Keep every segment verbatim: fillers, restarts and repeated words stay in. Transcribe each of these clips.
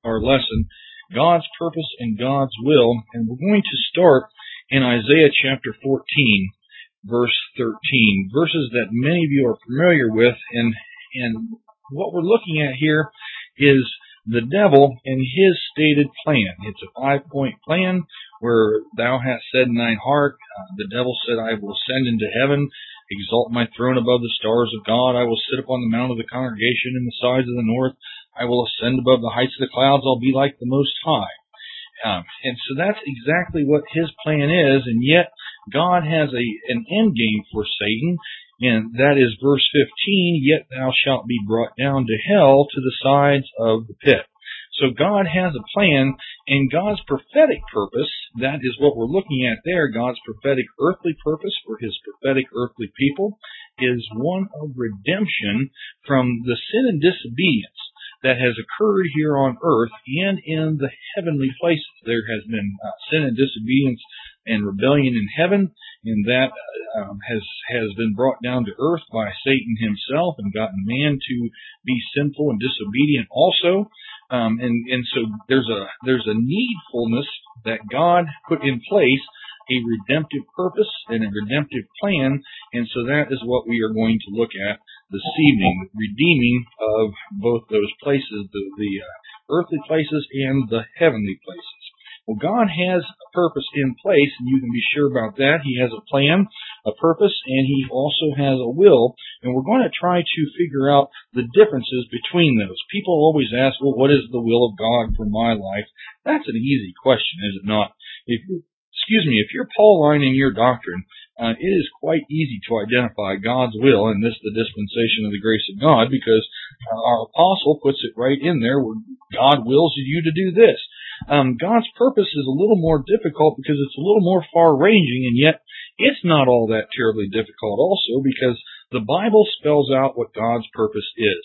our lesson, God's Purpose and God's Will. And we're going to start in Isaiah chapter fourteen, verse thirteen, verses that many of you are familiar with. And, and what we're looking at here is the devil and his stated plan. It's a five-point plan where thou hast said in thine heart, uh, the devil said, I will ascend into heaven, exalt my throne above the stars of God. I will sit upon the mount of the congregation in the sides of the north. I will ascend above the heights of the clouds. I'll be like the Most High. Um, and so that's exactly what his plan is, and yet God has a an end game for Satan, and that is verse fifteen, yet thou shalt be brought down to hell to the sides of the pit. So God has a plan, and God's prophetic purpose, that is what we're looking at there, God's prophetic earthly purpose for his prophetic earthly people, is one of redemption from the sin and disobedience that has occurred here on earth and in the heavenly places. There has been uh, sin and disobedience and rebellion in heaven, and that um, has has been brought down to earth by Satan himself and gotten man to be sinful and disobedient also. Um, and and so there's a there's a needfulness that God put in place, a redemptive purpose and a redemptive plan, and so that is what we are going to look at this evening, redeeming of both those places, the, the uh, earthly places and the heavenly places. Well, God has a purpose in place, and you can be sure about that. He has a plan, a purpose, and he also has a will, and we're going to try to figure out the differences between those. People always ask, well, what is the will of God for my life? That's an easy question, is it not? If Excuse me, if you're Pauline in your doctrine, uh, it is quite easy to identify God's will in this, the dispensation of the grace of God, because uh, our apostle puts it right in there where God wills you to do this. Um, God's purpose is a little more difficult because it's a little more far-ranging, and yet it's not all that terribly difficult also, because the Bible spells out what God's purpose is.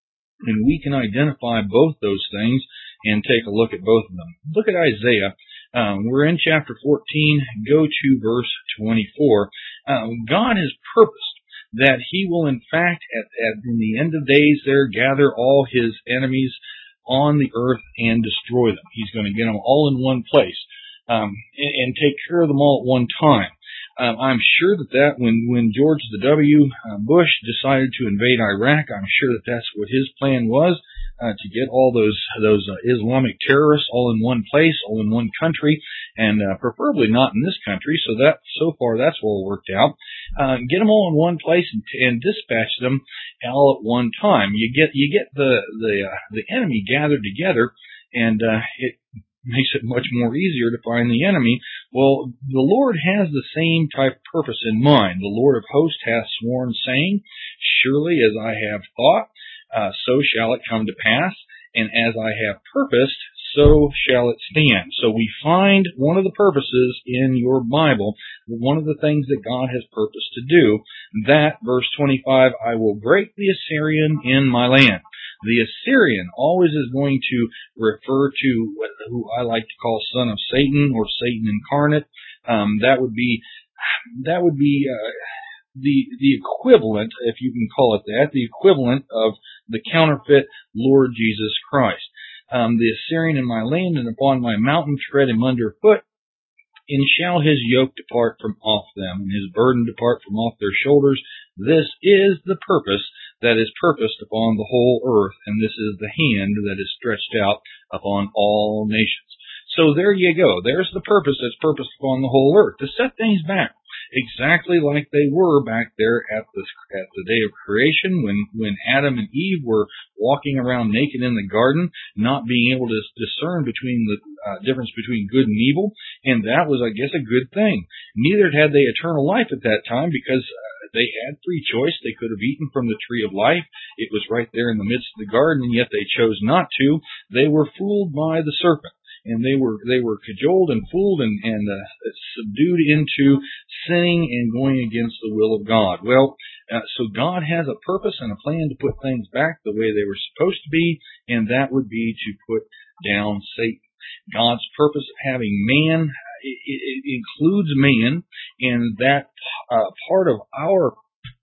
And we can identify both those things and take a look at both of them. Look at Isaiah. Um, we're in chapter fourteen. Go to verse twenty-four. Um, God has purposed that he will, in fact, at, at in the end of days there, gather all his enemies on the earth and destroy them. He's going to get them all in one place um, and, and take care of them all at one time. Um, I'm sure that, that when, when George the W. Uh, Bush decided to invade Iraq, I'm sure that that's what his plan was, uh, to get all those those uh, Islamic terrorists all in one place, all in one country, and uh, preferably not in this country. So that so far that's well worked out. Uh, get them all in one place and, and dispatch them all at one time. You get you get the the uh, the enemy gathered together, and uh, it makes it much more easier to find the enemy. Well, the Lord has the same type of purpose in mind. The Lord of hosts hath sworn, saying, surely as I have thought, uh, so shall it come to pass, and as I have purposed, so shall it stand. So we find one of the purposes in your Bible, one of the things that God has purposed to do, that, verse twenty-five, I will break the Assyrian in my land. The Assyrian always is going to refer to what, who I like to call son of Satan or Satan incarnate. Um, that would be that would be uh, the the equivalent, if you can call it that, the equivalent of the counterfeit Lord Jesus Christ. Um, the Assyrian in my land and upon my mountain tread him underfoot. And shall his yoke depart from off them, and his burden depart from off their shoulders. This is the purpose that is purposed upon the whole earth, and this is the hand that is stretched out upon all nations. So there you go. There's the purpose that's purposed upon the whole earth, to set things back exactly like they were back there at the at the day of creation, when when Adam and Eve were walking around naked in the garden, not being able to discern between the uh, difference between good and evil, and that was, I guess, a good thing. Neither had they eternal life at that time, because uh, they had free choice. They could have eaten from the tree of life. It was right there in the midst of the garden, and yet they chose not to. They were fooled by the serpent. And they were they were cajoled and fooled and, and uh, subdued into sinning and going against the will of God. Well, uh, so God has a purpose and a plan to put things back the way they were supposed to be, and that would be to put down Satan. God's purpose of having man, it, it includes man, and that uh, part of our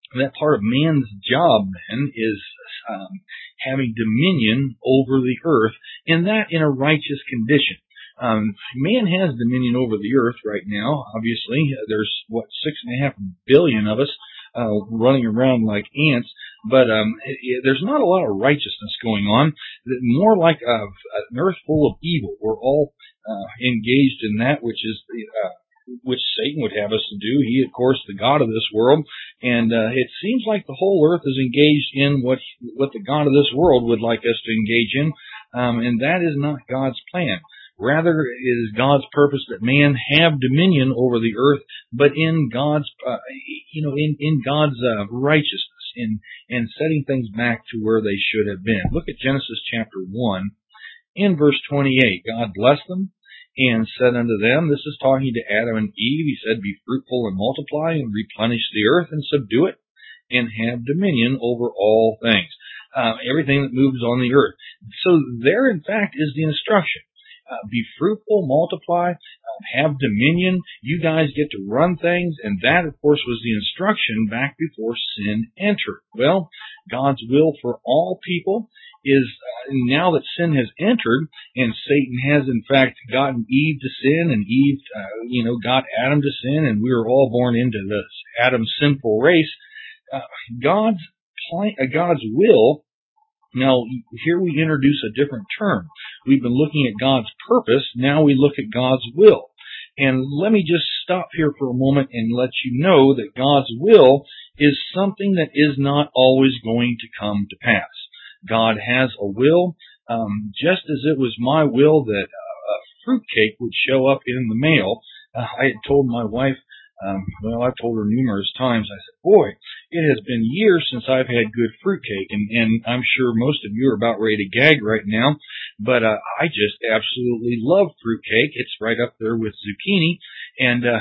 that part of man's job then is um, having dominion over the earth, and that in a righteous condition. Um, man has dominion over the earth right now. Obviously, there's what six and a half billion of us uh, running around like ants, but um, it, it, there's not a lot of righteousness going on. More like a, an earth full of evil. We're all uh, engaged in that which is uh, which Satan would have us to do. He, of course, the god of this world, and uh, it seems like the whole earth is engaged in what what the god of this world would like us to engage in, um, and that is not God's plan. Rather, it is God's purpose that man have dominion over the earth, but in God's, uh, you know, in in God's uh, righteousness, in in setting things back to where they should have been. Look at Genesis chapter one, in verse twenty-eight. God blessed them and said unto them, this is talking to Adam and Eve. He said, "Be fruitful and multiply, and replenish the earth, and subdue it, and have dominion over all things." Uh, everything that moves on the earth. So there, in fact, is the instruction. Uh, be fruitful, multiply, uh, have dominion. You guys get to run things, and that, of course, was the instruction back before sin entered. Well, God's will for all people is, uh, now that sin has entered, and Satan has, in fact, gotten Eve to sin, and Eve, uh, you know, got Adam to sin, and we were all born into this Adam's sinful race, uh, God's plan, uh, God's will. Now, here we introduce a different term. We've been looking at God's purpose. Now we look at God's will. And let me just stop here for a moment and let you know that God's will is something that is not always going to come to pass. God has a will, um, just as it was my will that uh, a fruitcake would show up in the mail. Uh, I had told my wife, Um, well, I've told her numerous times, I said, boy, it has been years since I've had good fruitcake, and, and I'm sure most of you are about ready to gag right now, but uh, I just absolutely love fruitcake. It's right up there with zucchini, and uh,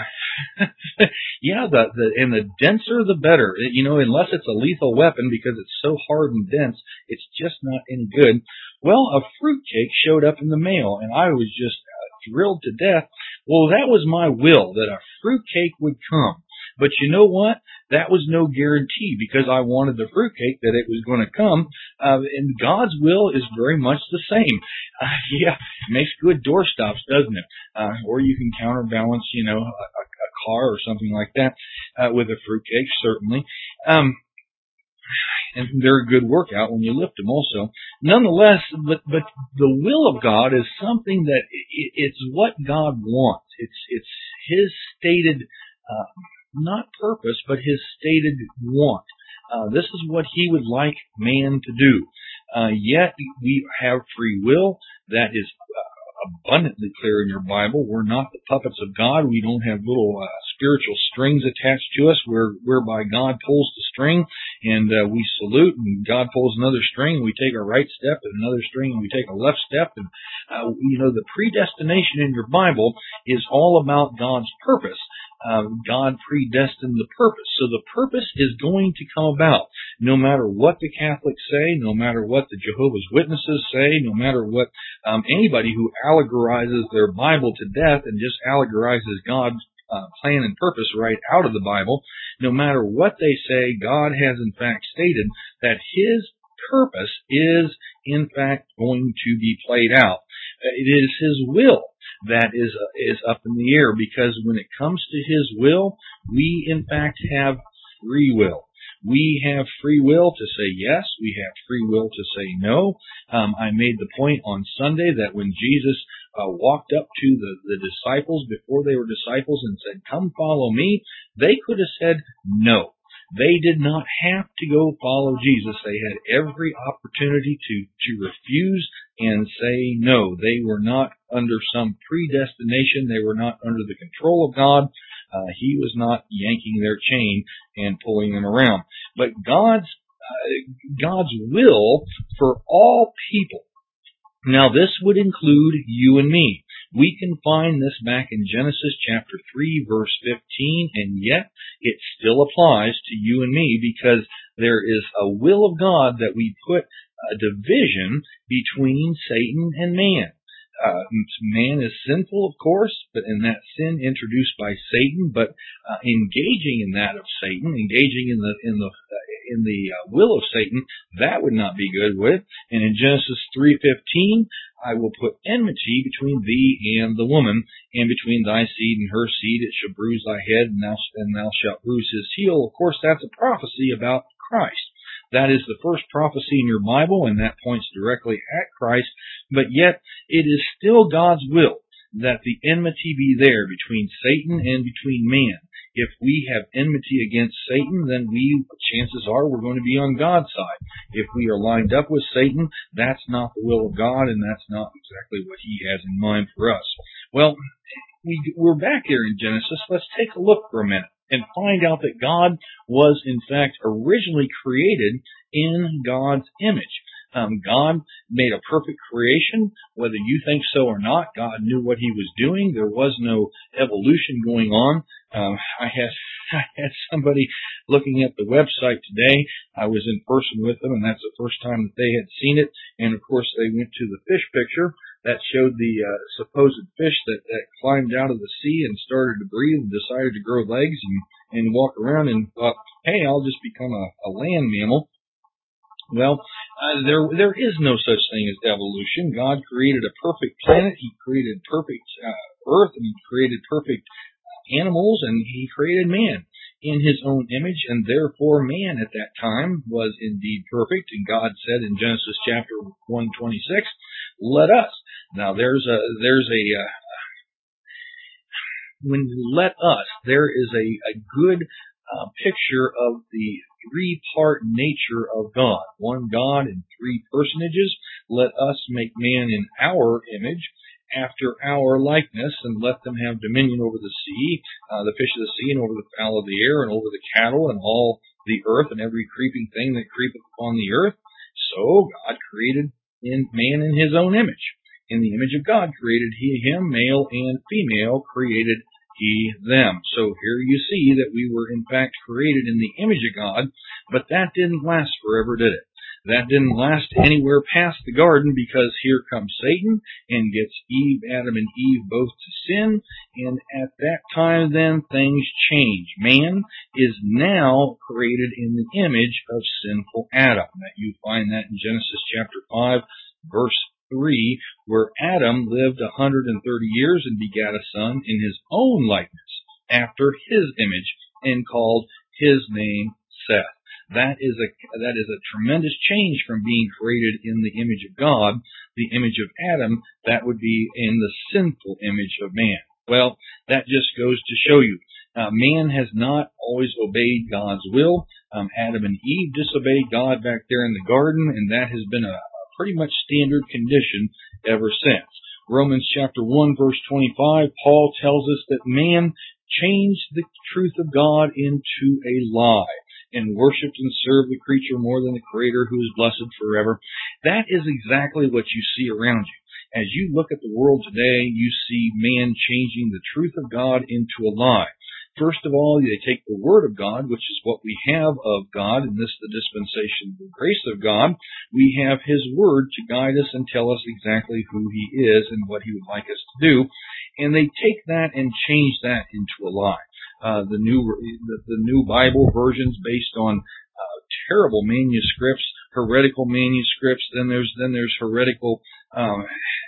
yeah, the, the and the denser the better. You know, unless it's a lethal weapon because it's so hard and dense, it's just not any good. Well, a fruitcake showed up in the mail, and I was just uh, thrilled to death. Well, that was my will, that a fruitcake would come. But you know what? That was no guarantee, because I wanted the fruitcake that it was going to come. Uh, and God's will is very much the same. Uh, yeah, it makes good doorstops, doesn't it? Uh, or you can counterbalance, you know, a, a car or something like that uh, with a fruitcake, certainly. Um, And they're a good workout when you lift them also. Nonetheless, but, but the will of God is something that it, it's what God wants. It's, it's His stated, uh, not purpose, but His stated want. Uh, this is what He would like man to do. Uh, yet we have free will. That is uh, abundantly clear in your Bible. We're not the puppets of God. We don't have little uh, spiritual strings attached to us where, whereby God pulls the string and uh, we salute, and God pulls another string, and we take a right step, and another string, and we take a left step. And, uh, you know, the predestination in your Bible is all about God's purpose. Uh, God predestined the purpose. So the purpose is going to come about. No matter what the Catholics say, no matter what the Jehovah's Witnesses say, no matter what um, anybody who allegorizes their Bible to death and just allegorizes God's uh, plan and purpose right out of the Bible, no matter what they say, God has in fact stated that His purpose is in fact going to be played out. It is His will that is is up in the air, because when it comes to His will, we in fact have free will. We have free will to say yes. We have free will to say no. Um, I made the point on Sunday that when Jesus uh, walked up to the, the disciples before they were disciples and said, "Come follow me," they could have said no. They did not have to go follow Jesus. They had every opportunity to, to refuse and say no. They were not under some predestination. They were not under the control of God. Uh, he was not yanking their chain and pulling them around. But God's, uh, God's will for all people. Now this would include you and me. We can find this back in Genesis chapter three, verse fifteen, and yet it still applies to you and me, because there is a will of God that we put a division between Satan and man. Uh, man is sinful, of course, but in that sin introduced by Satan, but uh, engaging in that of Satan, engaging in the in the uh, in the uh, will of Satan, that would not be good with. And in Genesis three fifteen, I will put enmity between thee and the woman, and between thy seed and her seed. It shall bruise thy head, and thou, and thou shalt bruise his heel. Of course, that's a prophecy about Christ. That is the first prophecy in your Bible, and that points directly at Christ. But yet, it is still God's will that the enmity be there between Satan and between man. If we have enmity against Satan, then we, chances are, we're going to be on God's side. If we are lined up with Satan, that's not the will of God, and that's not exactly what He has in mind for us. Well, we, we're back here in Genesis. Let's take a look for a minute and find out that God was, in fact, originally created in God's image. Um, God made a perfect creation, whether you think so or not. God knew what He was doing. There was no evolution going on. Um, I had I had somebody looking at the website today. I was in person with them, and that's the first time that they had seen it. And of course, they went to the fish picture that showed the uh, supposed fish that, that climbed out of the sea and started to breathe and decided to grow legs and, and walk around and thought, hey, I'll just become a, a land mammal. Well, uh, there there is no such thing as evolution. God created a perfect planet. He created perfect uh, earth, and He created perfect animals, and He created man in His own image, and therefore man at that time was indeed perfect. And God said in Genesis chapter one twenty-six, "Let us." Now there's a there's a uh, when let us, there is a, a good uh, picture of the three-part nature of God. One God in three personages. Let us make man in our image, after our likeness, and let them have dominion over the sea, uh, the fish of the sea, and over the fowl of the air, and over the cattle, and all the earth, and every creeping thing that creepeth upon the earth. So God created in man in His own image. In the image of God created He him, male and female created He them. So here you see that we were in fact created in the image of God, but that didn't last forever, did it? That didn't last anywhere past the garden, because here comes Satan and gets Eve, Adam and Eve both to sin, and at that time then things change. Man is now created in the image of sinful Adam. That you find that in Genesis chapter five, verse three, where Adam lived one hundred thirty years and begat a son in his own likeness, after his image, and called his name Seth. That is a that is a tremendous change from being created in the image of God, the image of Adam. That would be in the sinful image of man. Well, that just goes to show you, uh, man has not always obeyed God's will. Um, Adam and Eve disobeyed God back there in the garden, and that has been a pretty much standard condition ever since. Romans chapter one, verse twenty-five, Paul tells us that man changed the truth of God into a lie, and worshipped and served the creature more than the Creator, who is blessed forever. That is exactly what you see around you. As you look at the world today, you see man changing the truth of God into a lie. First of all, they take the Word of God, which is what we have of God, and this the dispensation of the grace of God. We have His Word to guide us and tell us exactly who He is and what He would like us to do. And they take that and change that into a lie. Uh, the new the, the new Bible versions based on uh, terrible manuscripts, heretical manuscripts. Then there's then there's heretical um,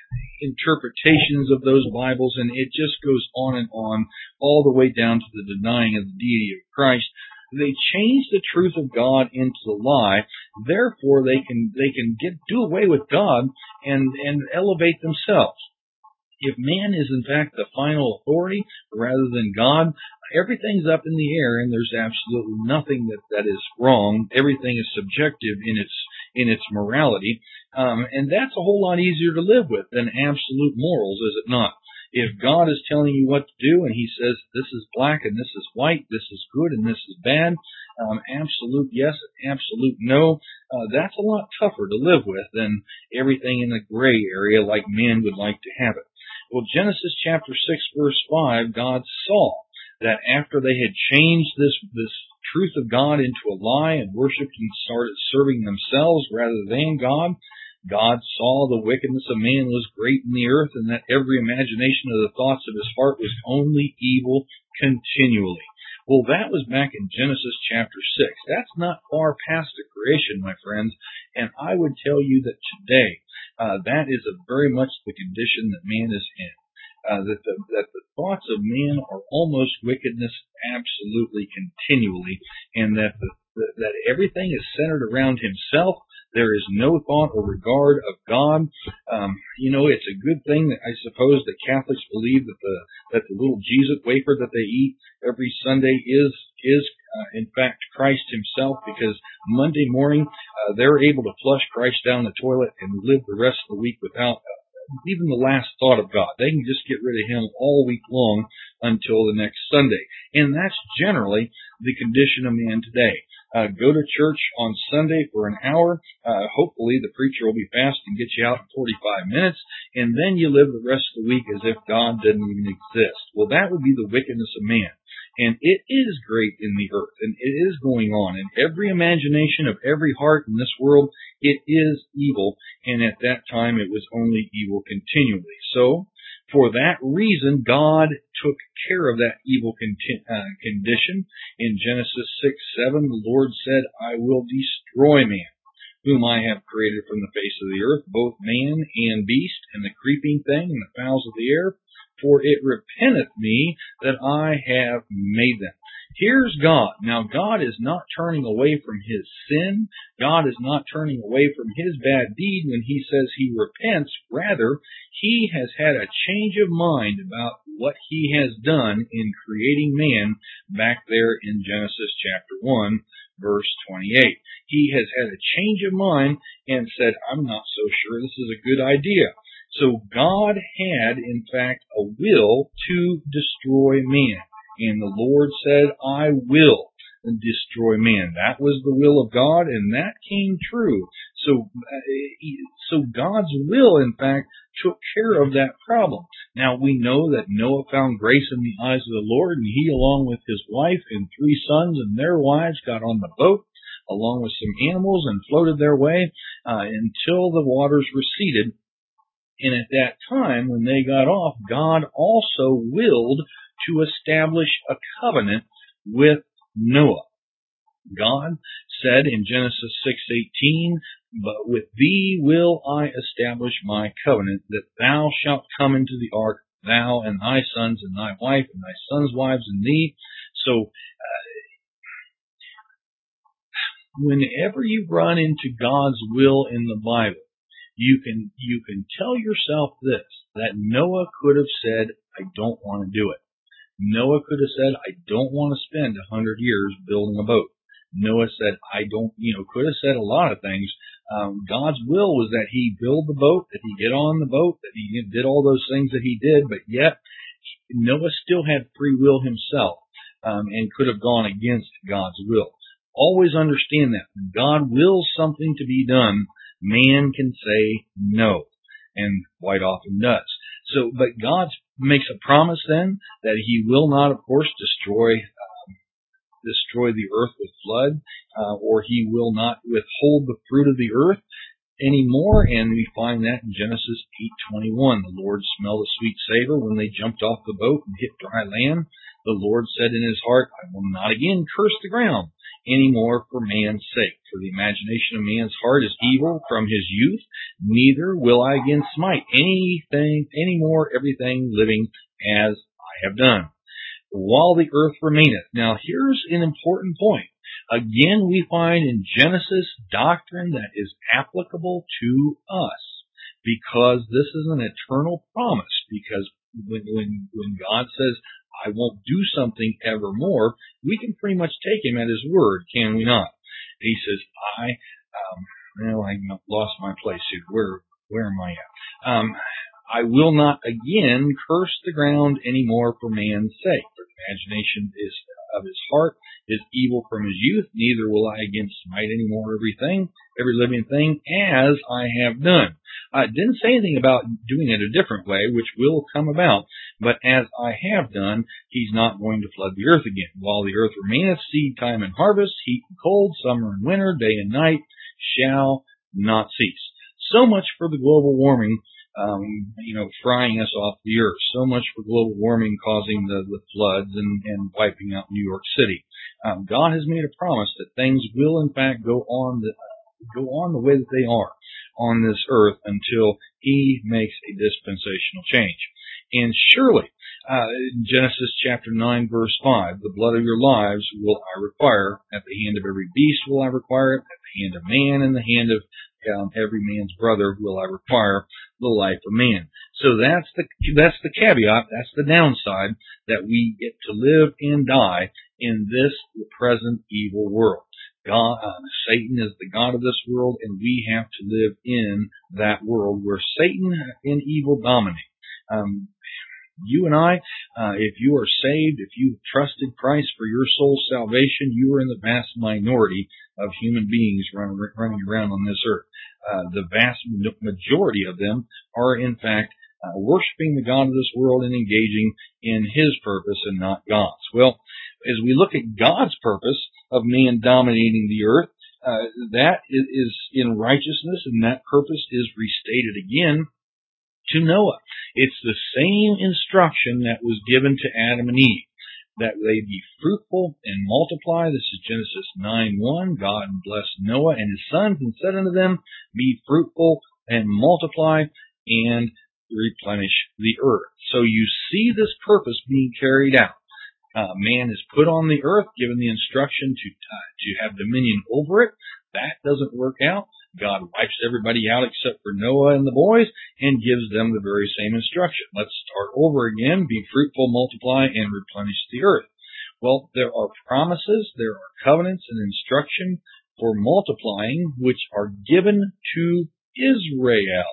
interpretations of those Bibles, and it just goes on and on, all the way down to the denying of the deity of Christ. They change the truth of God into a lie. Therefore, they can they can get do away with God and and elevate themselves. If man is in fact the final authority rather than God, everything's up in the air, and there's absolutely nothing that, that is wrong. Everything is subjective in its in its morality, um, and that's a whole lot easier to live with than absolute morals, is it not? If God is telling you what to do, and He says this is black and this is white, this is good and this is bad, um, absolute yes and absolute no, uh, that's a lot tougher to live with than everything in the gray area like man would like to have it. Well, Genesis chapter six, verse five, God saw that after they had changed this this truth of God into a lie and worshipped and started serving themselves rather than God, God saw the wickedness of man was great in the earth, and that every imagination of the thoughts of his heart was only evil continually. Well, that was back in Genesis chapter six. That's not far past the creation, my friends, and I would tell you that today, uh, that is a very much the condition that man is in. Uh, that the that the thoughts of man are almost wickedness absolutely continually, and that the, the, that everything is centered around himself. There is no thought or regard of God. Um, you know, it's a good thing that I suppose that Catholics believe that the that the little Jesus wafer that they eat every Sunday is is uh, in fact Christ himself, because Monday morning uh, they're able to flush Christ down the toilet and live the rest of the week without even the last thought of God. They can just get rid of him all week long until the next Sunday. And that's generally the condition of man today. Uh, go to church on Sunday for an hour. Uh, hopefully the preacher will be fast and get you out in forty-five minutes. And then you live the rest of the week as if God didn't even exist. Well, that would be the wickedness of man. And it is great in the earth, and it is going on. And every imagination of every heart in this world, it is evil. And at that time, it was only evil continually. So, for that reason, God took care of that evil conti- uh, condition. In Genesis six seven, the Lord said, I will destroy man, whom I have created from the face of the earth, both man and beast, and the creeping thing, and the fowls of the air. For it repenteth me that I have made them. Here's God. Now, God is not turning away from his sin. God is not turning away from his bad deed when he says he repents. Rather, he has had a change of mind about what he has done in creating man back there in Genesis chapter one, verse twenty-eight. He has had a change of mind and said, I'm not so sure this is a good idea. So God had, in fact, a will to destroy man. And the Lord said, I will destroy man. That was the will of God, and that came true. So, so God's will, in fact, took care of that problem. Now, we know that Noah found grace in the eyes of the Lord, and he, along with his wife and three sons and their wives, got on the boat, along with some animals, and floated their way uh, until the waters receded. And at that time, when they got off, God also willed to establish a covenant with Noah. God said in Genesis six eighteen, but with thee will I establish my covenant, that thou shalt come into the ark, thou and thy sons and thy wife and thy sons' wives and thee. So, uh, whenever you run into God's will in the Bible, You can, you can tell yourself this, that Noah could have said, I don't want to do it. Noah could have said, I don't want to spend a hundred years building a boat. Noah said, I don't, you know, could have said a lot of things. Um, God's will was that he build the boat, that he get on the boat, that he did all those things that he did, but yet Noah still had free will himself, um, and could have gone against God's will. Always understand that when God wills something to be done, man can say no, and quite often does. So, but God makes a promise then that he will not, of course, destroy um, destroy the earth with flood, uh, or he will not withhold the fruit of the earth anymore. And we find that in Genesis eight twenty-one. The Lord smelled a sweet savor when they jumped off the boat and hit dry land. The Lord said in his heart, I will not again curse the ground anymore for man's sake. For the imagination of man's heart is evil from his youth, neither will I again smite anything, any more everything living as I have done, while the earth remaineth. Now here's an important point. Again, we find in Genesis doctrine that is applicable to us, because this is an eternal promise. Because when, when, when God says, I won't do something evermore, we can pretty much take him at his word, can we not? He says, I, um, well, I lost my place here. Where, where am I at? Um, I will not again curse the ground anymore for man's sake. For the imagination is of his heart is evil from his youth, neither will I again smite any more everything, every living thing, as I have done. I didn't say anything about doing it a different way, which will come about, but as I have done, he's not going to flood the earth again. While the earth remaineth, seed time and harvest, heat and cold, summer and winter, day and night, shall not cease. So much for the global warming, um, you know, frying us off the earth. So much for global warming causing the, the floods and, and wiping out New York City. Um, God has made a promise that things will, in fact, go on the go on the way that they are on this earth until He makes a dispensational change. And surely, uh, Genesis chapter nine, verse five, the blood of your lives will I require, at the hand of every beast will I require it, at the hand of man, and the hand of um, every man's brother will I require the life of man. So that's the that's the caveat, that's the downside, that we get to live and die in this the present evil world. God, uh, Satan is the god of this world, and we have to live in that world where Satan and evil dominate. Um, you and I, uh, if you are saved, if you've trusted Christ for your soul's salvation, you are in the vast minority of human beings run, running around on this earth. Uh, the vast majority of them are, in fact, uh, worshiping the god of this world and engaging in his purpose and not God's. Well, as we look at God's purpose of man dominating the earth, uh, that is, is in righteousness, and that purpose is restated again to Noah. It's the same instruction that was given to Adam and Eve, that they be fruitful and multiply. This is Genesis nine one. God blessed Noah and his sons and said unto them, be fruitful and multiply and replenish the earth. So you see this purpose being carried out. Uh, man is put on the earth, given the instruction to uh, to have dominion over it. That doesn't work out. God wipes everybody out except for Noah and the boys and gives them the very same instruction. Let's start over again. Be fruitful, multiply, and replenish the earth. Well, there are promises, there are covenants and instruction for multiplying which are given to Israel.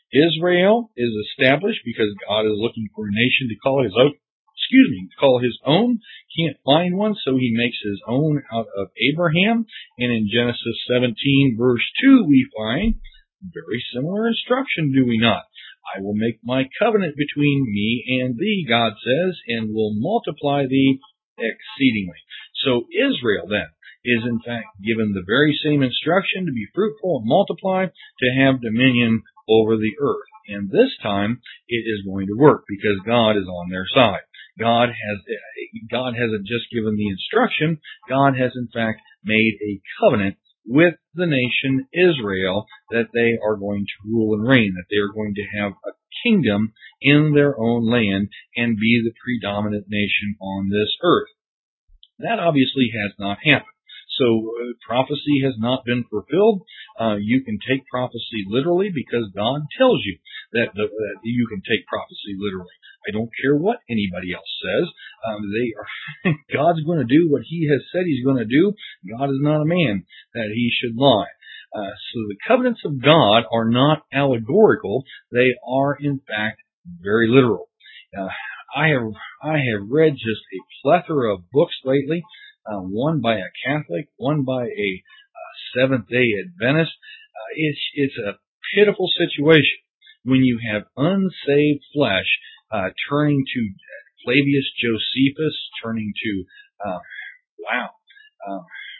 Israel is established because God is looking for a nation to call his own. Excuse me, to call his own, can't find one, so he makes his own out of Abraham. And in Genesis seventeen, verse two, we find very similar instruction, do we not? I will make my covenant between me and thee, God says, and will multiply thee exceedingly. So Israel then is in fact given the very same instruction to be fruitful and multiply, to have dominion over the earth. And this time it is going to work because God is on their side. God has, God hasn't just given the instruction. God has in fact made a covenant with the nation Israel that they are going to rule and reign, that they are going to have a kingdom in their own land and be the predominant nation on this earth. That obviously has not happened. So uh, prophecy has not been fulfilled. Uh, you can take prophecy literally because God tells you that, the, that you can take prophecy literally. I don't care what anybody else says. Um, they are, God's going to do what He has said He's going to do. God is not a man that He should lie. Uh, so the covenants of God are not allegorical. They are, in fact, very literal. Uh, I have I have read just a plethora of books lately. Uh, one by a Catholic, one by a uh, Seventh-day Adventist. Uh, it's it's a pitiful situation when you have unsaved flesh uh, turning to Flavius Josephus, turning to uh, wow, um,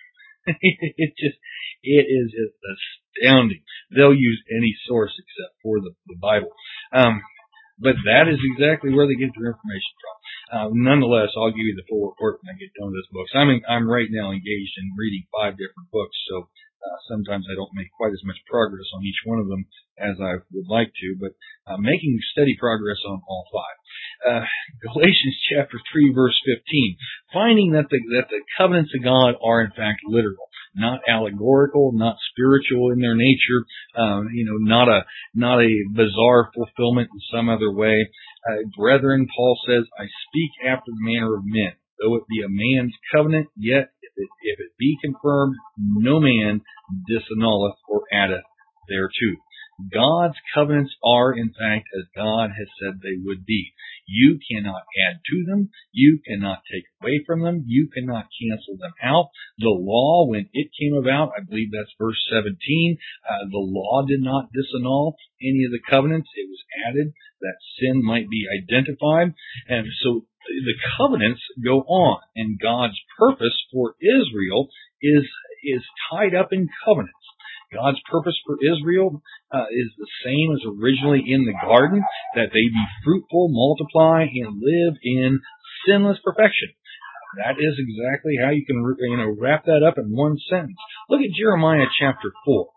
it just it is astounding. They'll use any source except for the, the Bible. Um, But that is exactly where they get their information from. Uh, nonetheless, I'll give you the full report when I get done with this book. So I'm, in, I'm right now engaged in reading five different books, so uh, sometimes I don't make quite as much progress on each one of them as I would like to, but uh, making steady progress on all five. Uh, Galatians chapter three, verse fifteen, finding that the, that the covenants of God are in fact literal, not allegorical, not spiritual in their nature, um, you know, not a not a bizarre fulfillment in some other way. Uh, brethren, Paul says, I speak after the manner of men. Though it be a man's covenant, yet if it, if it be confirmed, no man disannulleth or addeth thereto. God's covenants are, in fact, as God has said they would be. You cannot add to them. You cannot take away from them. You cannot cancel them out. The law, when it came about, I believe that's verse seventeen, uh, the law did not disannul any of the covenants. It was added that sin might be identified. And so the covenants go on, and God's purpose for Israel is, is tied up in covenants. God's purpose for Israel uh, is the same as originally in the garden, that they be fruitful, multiply, and live in sinless perfection. That is exactly how you can, you know, wrap that up in one sentence. Look at Jeremiah chapter four,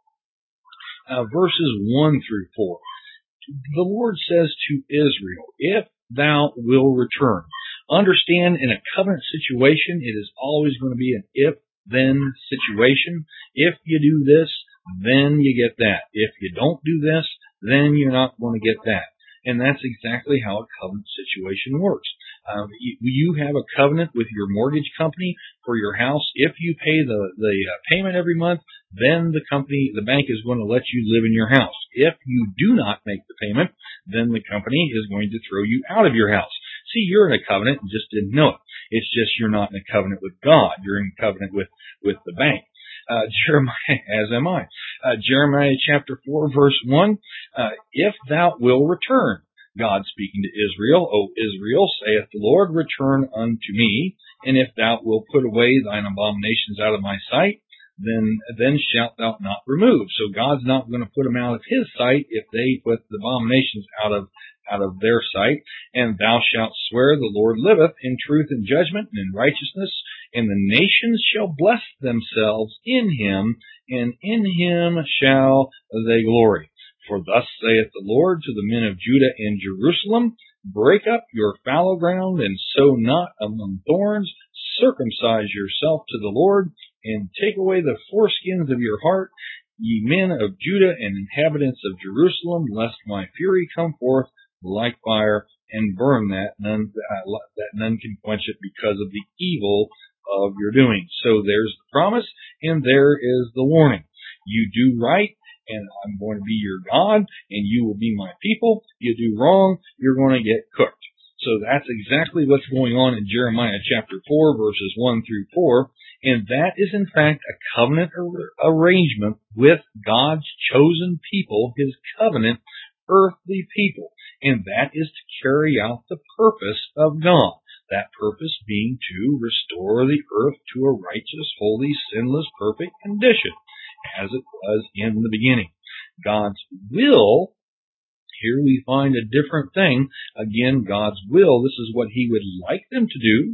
uh, verses one through four. The Lord says to Israel, if thou will return. Understand, in a covenant situation, it is always going to be an if-then situation. If you do this, then you get that. If you don't do this, then you're not going to get that. And that's exactly how a covenant situation works. Um, you, you have a covenant with your mortgage company for your house. If you pay the, the uh, payment every month, then the company, the bank is going to let you live in your house. If you do not make the payment, then the company is going to throw you out of your house. See, you're in a covenant and just didn't know it. It's just you're not in a covenant with God. You're in a covenant with, with the bank. Uh, Jeremiah, as am I. Uh, Jeremiah chapter four, verse one, uh, if thou will return, God speaking to Israel, O Israel, saith the Lord, return unto me, and if thou wilt put away thine abominations out of my sight, then, then shalt thou not remove. So God's not going to put them out of his sight if they put the abominations out of out of their sight. And thou shalt swear, the Lord liveth, in truth and judgment and in righteousness, and the nations shall bless themselves in him, and in him shall they glory. For thus saith the Lord to the men of Judah and Jerusalem, break up your fallow ground, and sow not among thorns, circumcise yourself to the Lord, and take away the foreskins of your heart, ye men of Judah and inhabitants of Jerusalem, lest my fury come forth like fire, and burn that none, uh, that none can quench it because of the evil of your doing. So there's the promise, and there is the warning. You do right, and I'm going to be your God, and you will be my people. You do wrong, you're going to get cooked. So that's exactly what's going on in Jeremiah chapter four, verses one through four, and that is in fact a covenant ar- arrangement with God's chosen people, his covenant earthly people, and that is to carry out the purpose of God. That purpose being to restore the earth to a righteous, holy, sinless, perfect condition, as it was in the beginning. God's will, here we find a different thing. Again, God's will, this is what he would like them to do,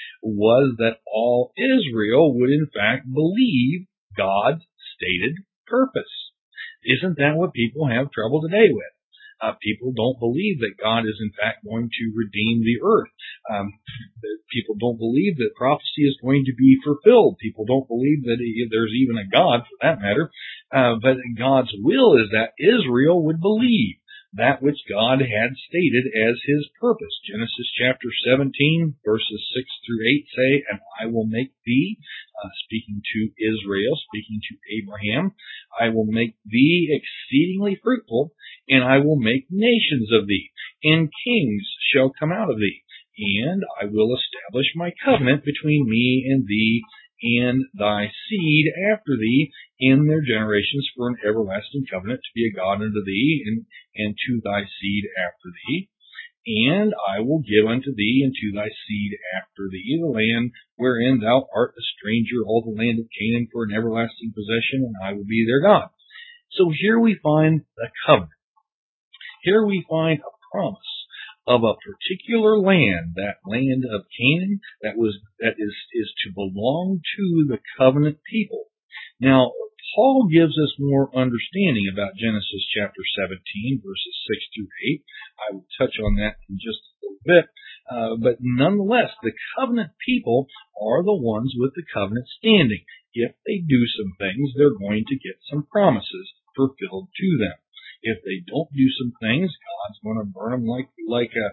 was that all Israel would in fact believe God's stated purpose. Isn't that what people have trouble today with? Uh, people don't believe that God is in fact going to redeem the earth. Um, people don't believe that prophecy is going to be fulfilled. People don't believe that he, there's even a God, for that matter. Uh, but God's will is that Israel would believe that which God had stated as his purpose. Genesis chapter seventeen, verses six through eight say, and I will make thee, uh, speaking to Israel, speaking to Abraham, I will make thee exceedingly fruitful, and I will make nations of thee, and kings shall come out of thee, and I will establish my covenant between me and thee and thy seed after thee in their generations for an everlasting covenant to be a God unto thee and, and to thy seed after thee. And I will give unto thee and to thy seed after thee the land wherein thou art a stranger, all the land of Canaan for an everlasting possession, and I will be their God. So here we find the covenant. Here we find a promise of a particular land, that land of Canaan, that was that is is to belong to the covenant people. Now, Paul gives us more understanding about Genesis chapter seventeen, verses six through eight. I will touch on that in just a little bit. Uh, but nonetheless, the covenant people are the ones with the covenant standing. If they do some things, they're going to get some promises fulfilled to them. If they don't do some things, God's going to burn them like like a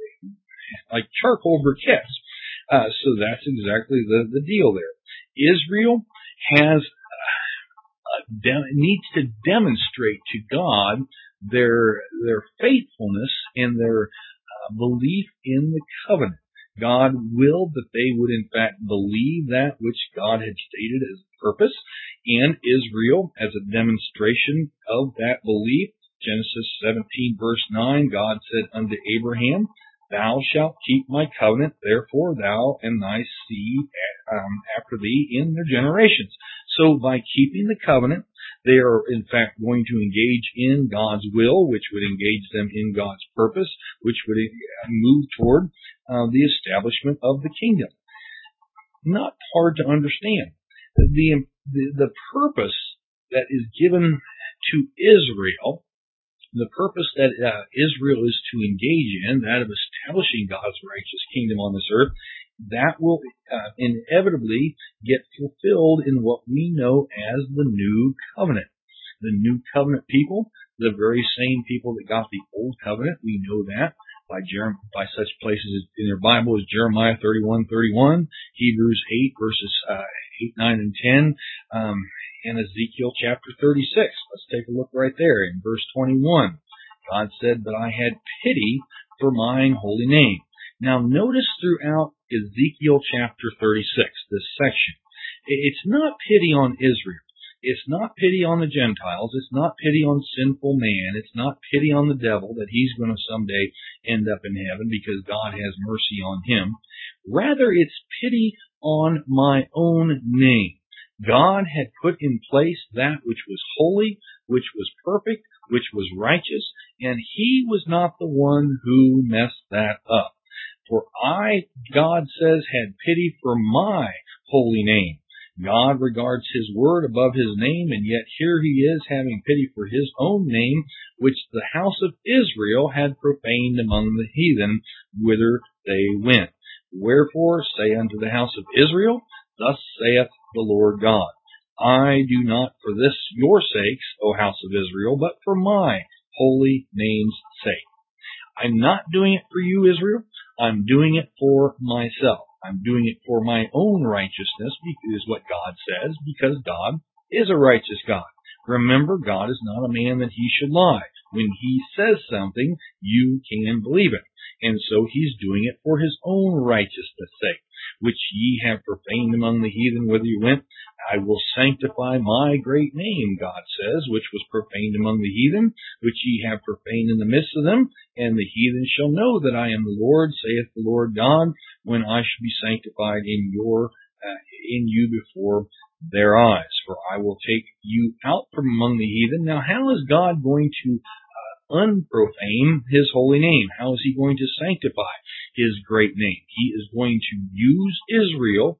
like charcoal briquettes. Uh, so that's exactly the the deal there. Israel has uh, de- needs to demonstrate to God their their faithfulness and their uh, belief in the covenant. God willed that they would in fact believe that which God had stated as purpose, and Israel, as a demonstration of that belief, Genesis seventeen verse nine, God said unto Abraham, thou shalt keep my covenant, therefore thou and thy seed um, after thee in their generations. So by keeping the covenant, They are, in fact, going to engage in God's will, which would engage them in God's purpose, which would move toward uh, the establishment of the kingdom. Not hard to understand. The, the, the purpose that is given to Israel, the purpose that uh, Israel is to engage in, that of establishing God's righteous kingdom on this earth, that will uh, inevitably get fulfilled in what we know as the New Covenant. The New Covenant people, the very same people that got the Old Covenant, we know that by Jerem- by such places in their Bible as Jeremiah thirty-one thirty-one, Hebrews eight verses uh, eight, nine, and ten, um, and Ezekiel chapter thirty-six. Let's take a look right there in verse twenty-one. God said, "But I had pity for mine holy name." Now notice throughout Ezekiel chapter thirty-six, this section, it's not pity on Israel. It's not pity on the Gentiles. It's not pity on sinful man. It's not pity on the devil that he's going to someday end up in heaven because God has mercy on him. Rather, it's pity on my own name. God had put in place that which was holy, which was perfect, which was righteous, and he was not the one who messed that up. For I, God says, had pity for my holy name. God regards his word above his name, and yet here he is having pity for his own name, which the house of Israel had profaned among the heathen, whither they went. Wherefore say unto the house of Israel, Thus saith the Lord God, I do not for this your sakes, O house of Israel, but for my holy name's sake. I'm not doing it for you, Israel. I'm doing it for myself. I'm doing it for my own righteousness, is what God says, because God is a righteous God. Remember, God is not a man that he should lie. When he says something, you can believe it. And so he's doing it for his own righteousness' sake, which ye have profaned among the heathen whither you went. I will sanctify my great name, God says, which was profaned among the heathen, which ye have profaned in the midst of them. And the heathen shall know that I am the Lord, saith the Lord God, when I shall be sanctified in your uh, in you before their eyes. For I will take you out from among the heathen. Now, how is God going to uh, unprofane his holy name? How is he going to sanctify his great name? He is going to use Israel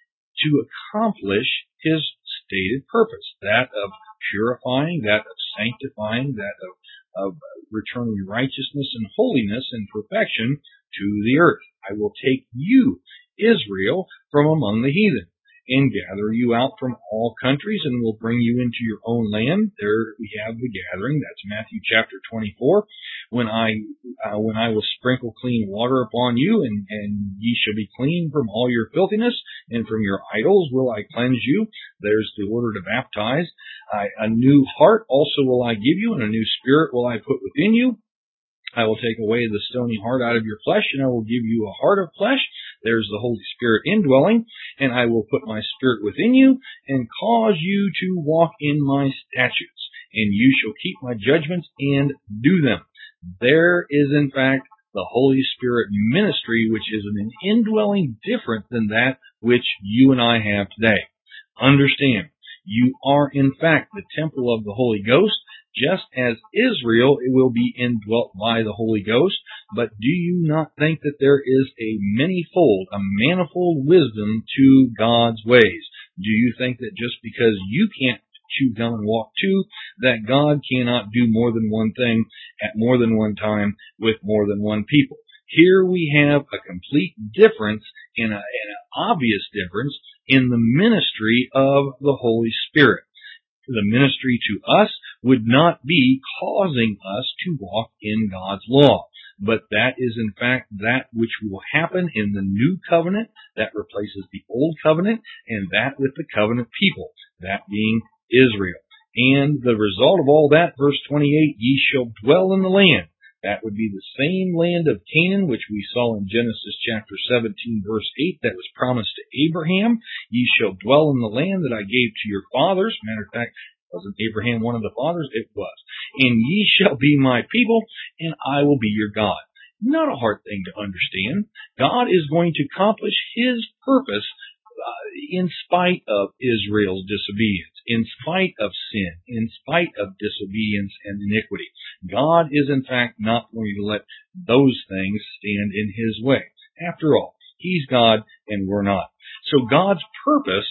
to accomplish his stated purpose, that of purifying, that of sanctifying, that of, of returning righteousness and holiness and perfection to the earth. I will take you, Israel, from among the heathen, and gather you out from all countries, and will bring you into your own land. There we have the gathering. That's Matthew chapter twenty-four. When I uh, when I will sprinkle clean water upon you, and, and ye shall be clean from all your filthiness, and from your idols will I cleanse you. There's the order to baptize. I, a new heart also will I give you, and a new spirit will I put within you. I will take away the stony heart out of your flesh, and I will give you a heart of flesh. There's the Holy Spirit indwelling, and I will put my spirit within you, and cause you to walk in my statutes, and you shall keep my judgments and do them. There is, in fact, the Holy Spirit ministry, which is an indwelling different than that which you and I have today. Understand, you are, in fact, the temple of the Holy Ghost, just as Israel it will be indwelt by the Holy Ghost. But do you not think that there is a manyfold, a manifold wisdom to God's ways? Do you think that just because you can't chew gum and walk two, that God cannot do more than one thing at more than one time with more than one people? Here we have a complete difference, and an obvious difference, in the ministry of the Holy Spirit. The ministry to us would not be causing us to walk in God's law, but that is in fact that which will happen in the new covenant that replaces the old covenant, and that with the covenant people, that being Israel. And the result of all that, verse twenty-eight, ye shall dwell in the land. That would be the same land of Canaan, which we saw in Genesis chapter seventeen, verse eight, that was promised to Abraham. Ye shall dwell in the land that I gave to your fathers. Matter of fact, wasn't Abraham one of the fathers? It was. And ye shall be my people, and I will be your God. Not a hard thing to understand. God is going to accomplish his purpose uh, in spite of Israel's disobedience. in spite of sin, in spite of disobedience and iniquity. God is in fact not going to let those things stand in His way. After all, He's God and we're not. So God's purpose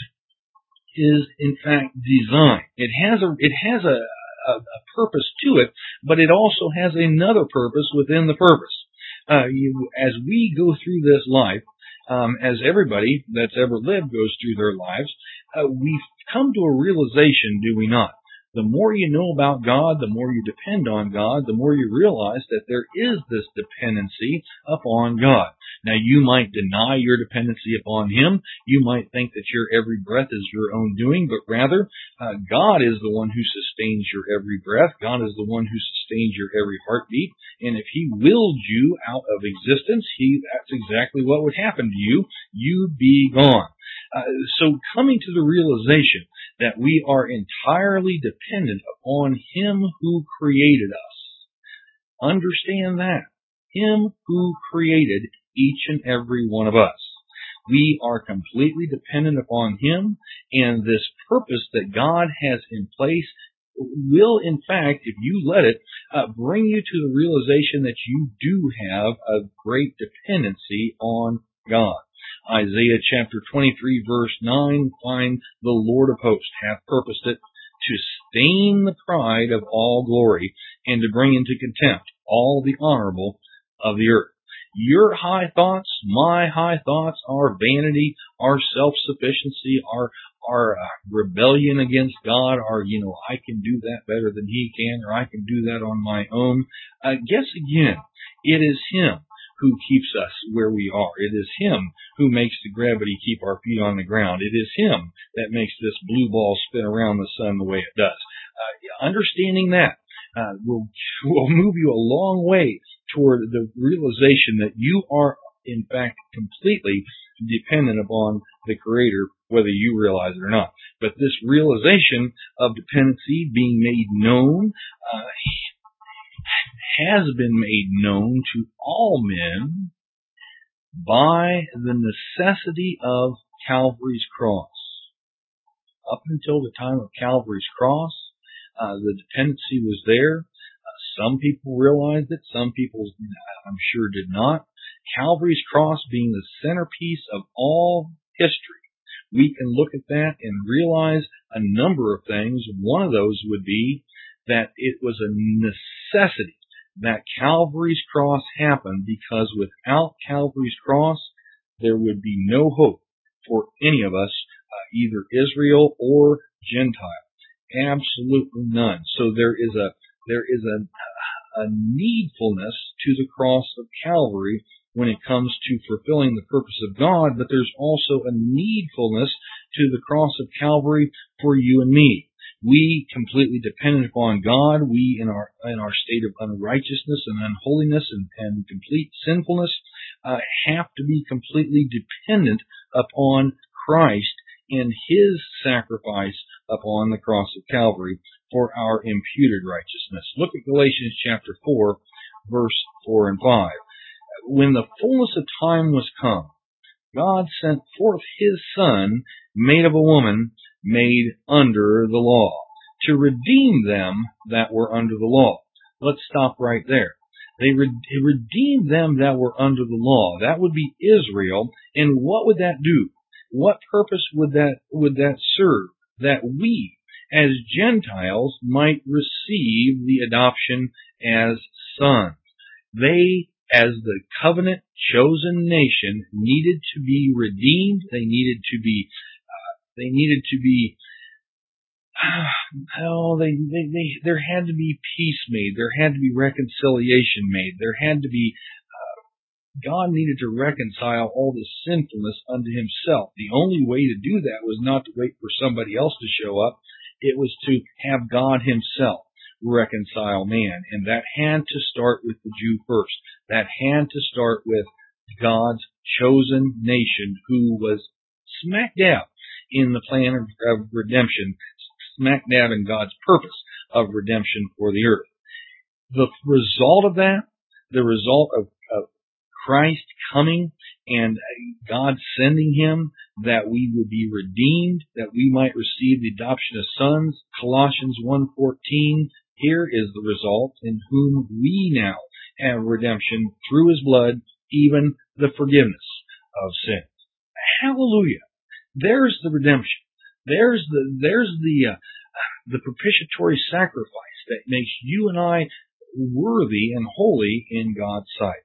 is in fact design. It has a, it has a, a, a purpose to it, but it also has another purpose within the purpose. Uh, you, as we go through this life, um, as everybody that's ever lived goes through their lives, uh, we come to a realization, do we not? The more you know about God, the more you depend on God, the more you realize that there is this dependency upon God. Now, you might deny your dependency upon Him. You might think that your every breath is your own doing, but rather, uh, God is the one who sustains your every breath. God is the one who sustains your every heartbeat. And if He willed you out of existence, He, that's exactly what would happen to you. You'd be gone. Uh, so coming to the realization that we are entirely dependent upon Him who created us. Understand that. Him who created each and every one of us. We are completely dependent upon Him, and this purpose that God has in place will, in fact, if you let it, uh, bring you to the realization that you do have a great dependency on God. Isaiah chapter twenty-three verse nine, find the Lord of hosts hath purposed it to stain the pride of all glory and to bring into contempt all the honorable of the earth. Your high thoughts, my high thoughts, our vanity, our self-sufficiency, our our uh, rebellion against God, our, you know, I can do that better than He can, or I can do that on my own. Uh, guess again, it is Him who keeps us where we are. It is Him who makes the gravity keep our feet on the ground. It is Him that makes this blue ball spin around the sun the way it does. Uh, understanding that uh, will, will move you a long way toward the realization that you are, in fact, completely dependent upon the Creator, whether you realize it or not. But this realization of dependency being made known uh, has been made known to all men by the necessity of Calvary's cross. Up until the time of Calvary's cross, uh, the dependency was there. Uh, some people realized it, some people, I'm sure, did not. Calvary's cross being the centerpiece of all history. We can look at that and realize a number of things. One of those would be that it was a necessity that Calvary's cross happened, because without Calvary's cross, there would be no hope for any of us, uh, either Israel or Gentile. Absolutely none. So there is a there is a, a needfulness to the cross of Calvary when it comes to fulfilling the purpose of God, but there's also a needfulness to the cross of Calvary for you and me. We, completely dependent upon God, we in our in our state of unrighteousness and unholiness and, and complete sinfulness, uh, have to be completely dependent upon Christ and His sacrifice upon the cross of Calvary for our imputed righteousness. Look at Galatians chapter four, verse four and five. When the fullness of time was come, God sent forth His Son, made of a woman, made under the law, to redeem them that were under the law. Let's stop right there. They re- redeemed them that were under the law. That would be Israel. And what would that do? What purpose would that would that serve? That we, as Gentiles, might receive the adoption as sons. They, as the covenant chosen nation, needed to be redeemed. They needed to be, uh, they needed to be, uh, oh, they, they, they, there had to be peace made. There had to be reconciliation made. There had to be, uh, God needed to reconcile all the sinfulness unto Himself. The only way to do that was not to wait for somebody else to show up. It was to have God Himself reconcile man. And that had to start with the Jew first. That had to start with God's chosen nation, who was smack dab in the plan of, of redemption, smack dab in God's purpose of redemption for the earth. The result of that, the result of, of Christ coming and God sending Him, that we would be redeemed, that we might receive the adoption of sons. Colossians one fourteen, here is the result, in whom we now have redemption through his blood, even the forgiveness of sins. Hallelujah. There's the redemption. There's the, there's the, uh, the propitiatory sacrifice that makes you and I worthy and holy in God's sight.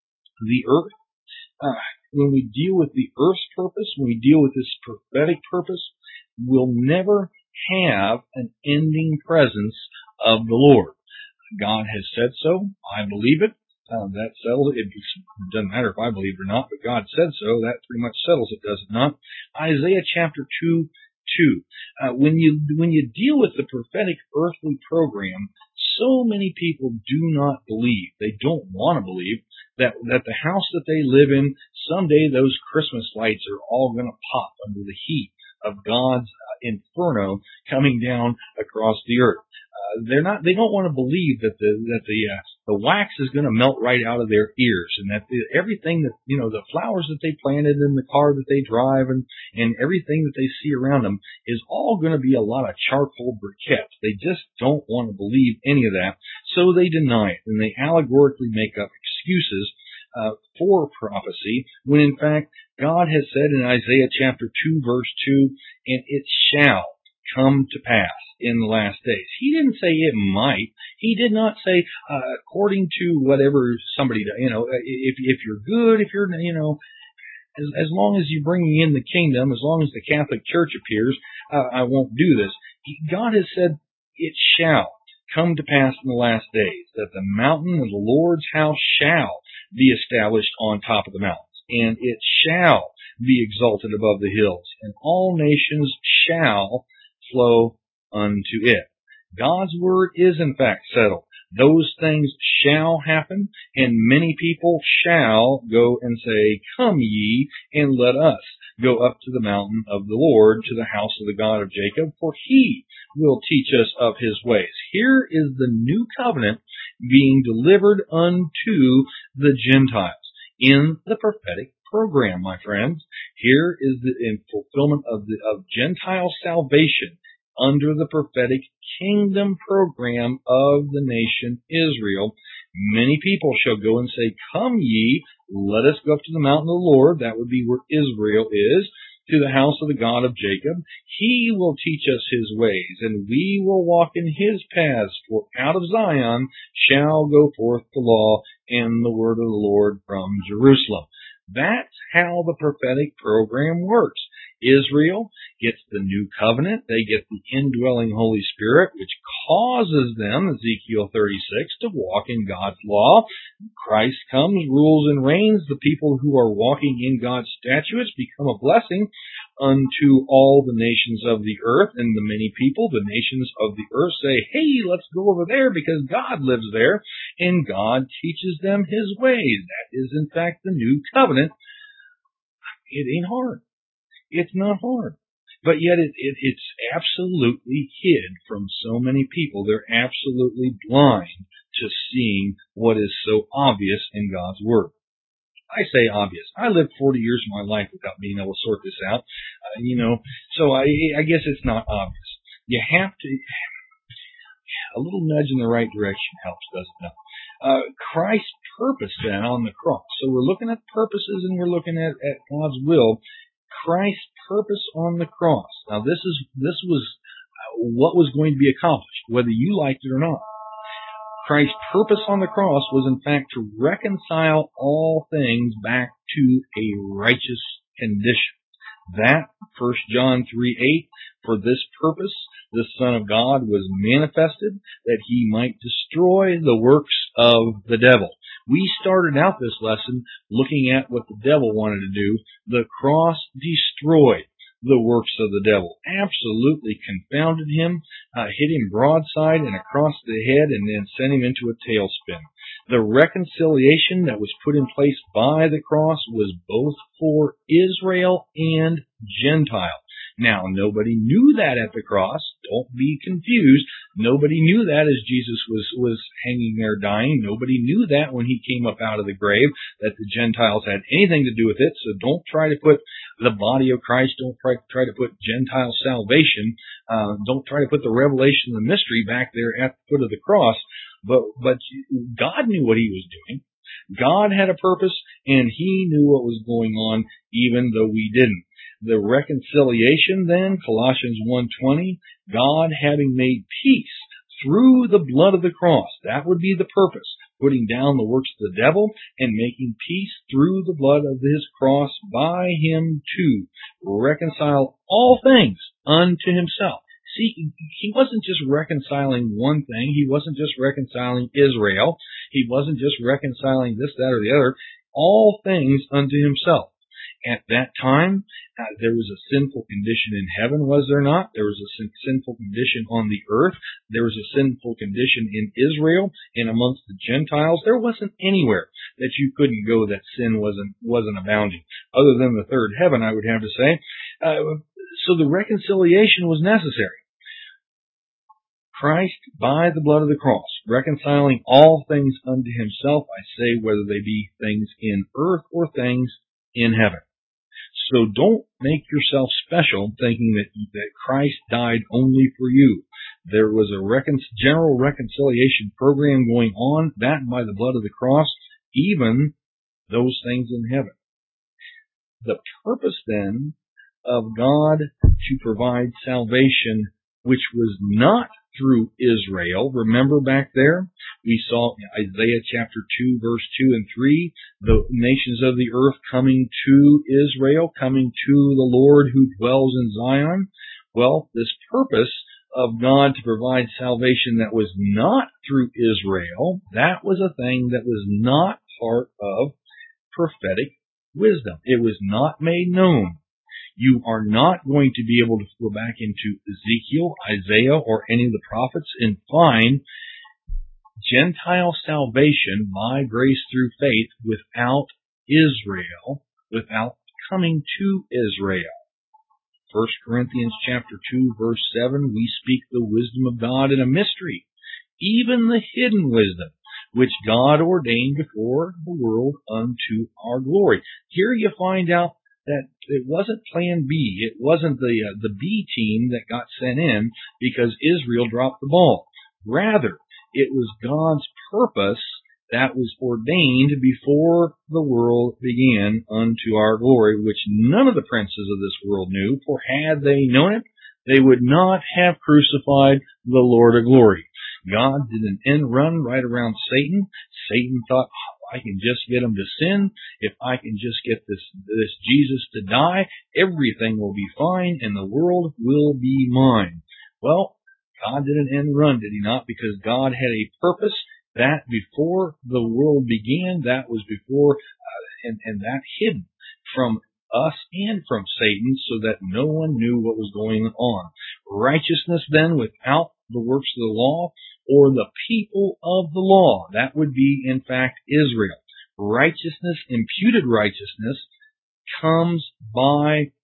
The earth, uh, when we deal with the earth's purpose, when we deal with this prophetic purpose, we'll never have an ending presence of the Lord. God has said so. I believe it. Uh, that settles it. It doesn't matter if I believe it or not, but God said so. That pretty much settles it, does it not? Isaiah chapter two, two. Uh, when you when you deal with the prophetic earthly program, so many people do not believe. They don't want to believe that that the house that they live in, someday those Christmas lights are all going to pop under the heat of God's uh, inferno coming down across the earth. Uh, they're not. They don't want to believe that the that the uh, the wax is going to melt right out of their ears, and that the, everything that you know, the flowers that they planted in the car that they drive, and and everything that they see around them is all going to be a lot of charcoal briquettes. They just don't want to believe any of that, so they deny it, and they allegorically make up excuses uh, for prophecy, when in fact God has said in Isaiah chapter two, verse two, and it shall come to pass in the last days. He didn't say it might. He did not say, uh, according to whatever somebody, you know, if, if you're good, if you're, you know, as, as long as you're bringing in the kingdom, as long as the Catholic Church appears, uh, I won't do this. God has said, it shall come to pass in the last days that the mountain of the Lord's house shall be established on top of the mountains, and it shall be exalted above the hills, and all nations shall flow unto it. God's word is in fact settled. Those things shall happen, and many people shall go and say, come ye, and let us go up to the mountain of the Lord, to the house of the God of Jacob, for he will teach us of his ways. Here is the new covenant being delivered unto the Gentiles in the prophetic program, my friends. Here is the in fulfillment of the of Gentile salvation under the prophetic kingdom program of the nation Israel. Many people shall go and say, come ye, let us go up to the mountain of the Lord. That would be where Israel is, to the house of the God of Jacob. He will teach us his ways, and we will walk in his paths, for out of Zion shall go forth the law and the word of the Lord from Jerusalem. That's how the prophetic program works. Israel gets the new covenant. They get the indwelling Holy Spirit, which causes them, Ezekiel thirty-six, to walk in God's law. Christ comes, rules, and reigns. The people who are walking in God's statutes become a blessing unto all the nations of the earth. And the many people, the nations of the earth, say, hey, let's go over there because God lives there. And God teaches them his ways. That is, in fact, the new covenant. It ain't hard. It's not hard. But yet it, it, it's absolutely hid from so many people. They're absolutely blind to seeing what is so obvious in God's Word. I say obvious. I lived forty years of my life without being able to sort this out. Uh, you know, so I, I guess it's not obvious. You have to, a little nudge in the right direction helps, doesn't it? Uh, Christ's purpose then on the cross. So we're looking at purposes and we're looking at, at God's will. Christ's purpose on the cross. Now this is, this was what was going to be accomplished, whether you liked it or not. Christ's purpose on the cross was in fact to reconcile all things back to a righteous condition. That, First John three eight, for this purpose the Son of God was manifested, that he might destroy the works of the devil. We started out this lesson looking at what the devil wanted to do. The cross destroyed the works of the devil, absolutely confounded him, uh, hit him broadside and across the head, and then sent him into a tailspin. The reconciliation that was put in place by the cross was both for Israel and Gentile. Now, nobody knew that at the cross. Don't be confused. Nobody knew that as Jesus was, was hanging there dying. Nobody knew that when he came up out of the grave, that the Gentiles had anything to do with it. So don't try to put the body of Christ, don't try, try to put Gentile salvation, uh, don't try to put the revelation of the mystery back there at the foot of the cross. But, but God knew what he was doing. God had a purpose, and he knew what was going on, even though we didn't. The reconciliation then, Colossians one twenty, God having made peace through the blood of the cross. That would be the purpose, putting down the works of the devil and making peace through the blood of his cross by him to reconcile all things unto himself. See, he wasn't just reconciling one thing. He wasn't just reconciling Israel. He wasn't just reconciling this, that, or the other. All things unto himself. At that time, uh, there was a sinful condition in heaven, was there not? There was a sin- sinful condition on the earth. There was a sinful condition in Israel and amongst the Gentiles. There wasn't anywhere that you couldn't go that sin wasn't wasn't abounding, other than the third heaven, I would have to say. Uh, so the reconciliation was necessary. Christ, by the blood of the cross, reconciling all things unto himself, I say, whether they be things in earth or things in heaven. So don't make yourself special thinking that, that Christ died only for you. There was a recon- general reconciliation program going on, that by the blood of the cross, even those things in heaven. The purpose then of God to provide salvation, which was not through Israel. Remember back there, we saw Isaiah chapter two, verse two and three, the nations of the earth coming to Israel, coming to the Lord who dwells in Zion. Well, this purpose of God to provide salvation that was not through Israel, that was a thing that was not part of prophetic wisdom. It was not made known. You are not going to be able to go back into Ezekiel, Isaiah, or any of the prophets and find Gentile salvation by grace through faith without Israel, without coming to Israel. First Corinthians chapter two, verse seven, we speak the wisdom of God in a mystery, even the hidden wisdom, which God ordained before the world unto our glory. Here you find out that it wasn't plan B. It wasn't the uh, the B team that got sent in because Israel dropped the ball. Rather, it was God's purpose that was ordained before the world began unto our glory, which none of the princes of this world knew, for had they known it, they would not have crucified the Lord of glory. God did an end run right around Satan. Satan thought, I can just get him to sin. If I can just get this, this Jesus to die, everything will be fine and the world will be mine. Well, God did an end run, did he not? Because God had a purpose that before the world began, that was before, uh, and, and that hidden from us and from Satan so that no one knew what was going on. Righteousness then without the works of the law, or the people of the law. That would be, in fact, Israel. Righteousness, imputed righteousness, comes by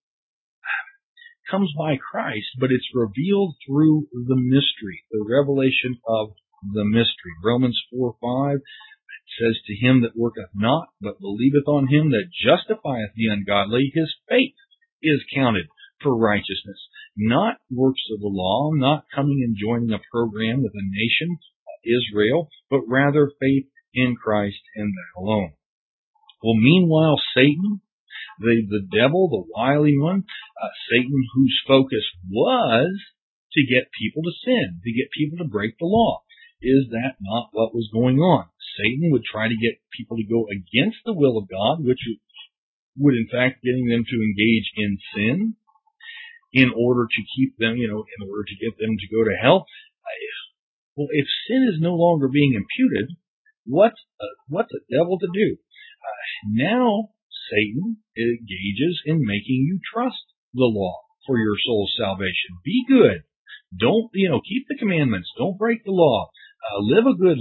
comes by Christ, but it's revealed through the mystery, the revelation of the mystery. Romans four five says, to him that worketh not, but believeth on him that justifieth the ungodly, his faith is counted for righteousness. Not works of the law, not coming and joining a program with a nation, Israel, but rather faith in Christ and that alone. Well, meanwhile, Satan, the, the devil, the wily one, uh, Satan whose focus was to get people to sin, to get people to break the law. Is that not what was going on? Satan would try to get people to go against the will of God, which would in fact getting them to engage in sin in order to keep them, you know, in order to get them to go to hell. Well, if sin is no longer being imputed, what's a, what's a devil to do? Uh, now Satan engages in making you trust the law for your soul's salvation. Be good. Don't, you know, keep the commandments. Don't break the law. Uh, live a good life.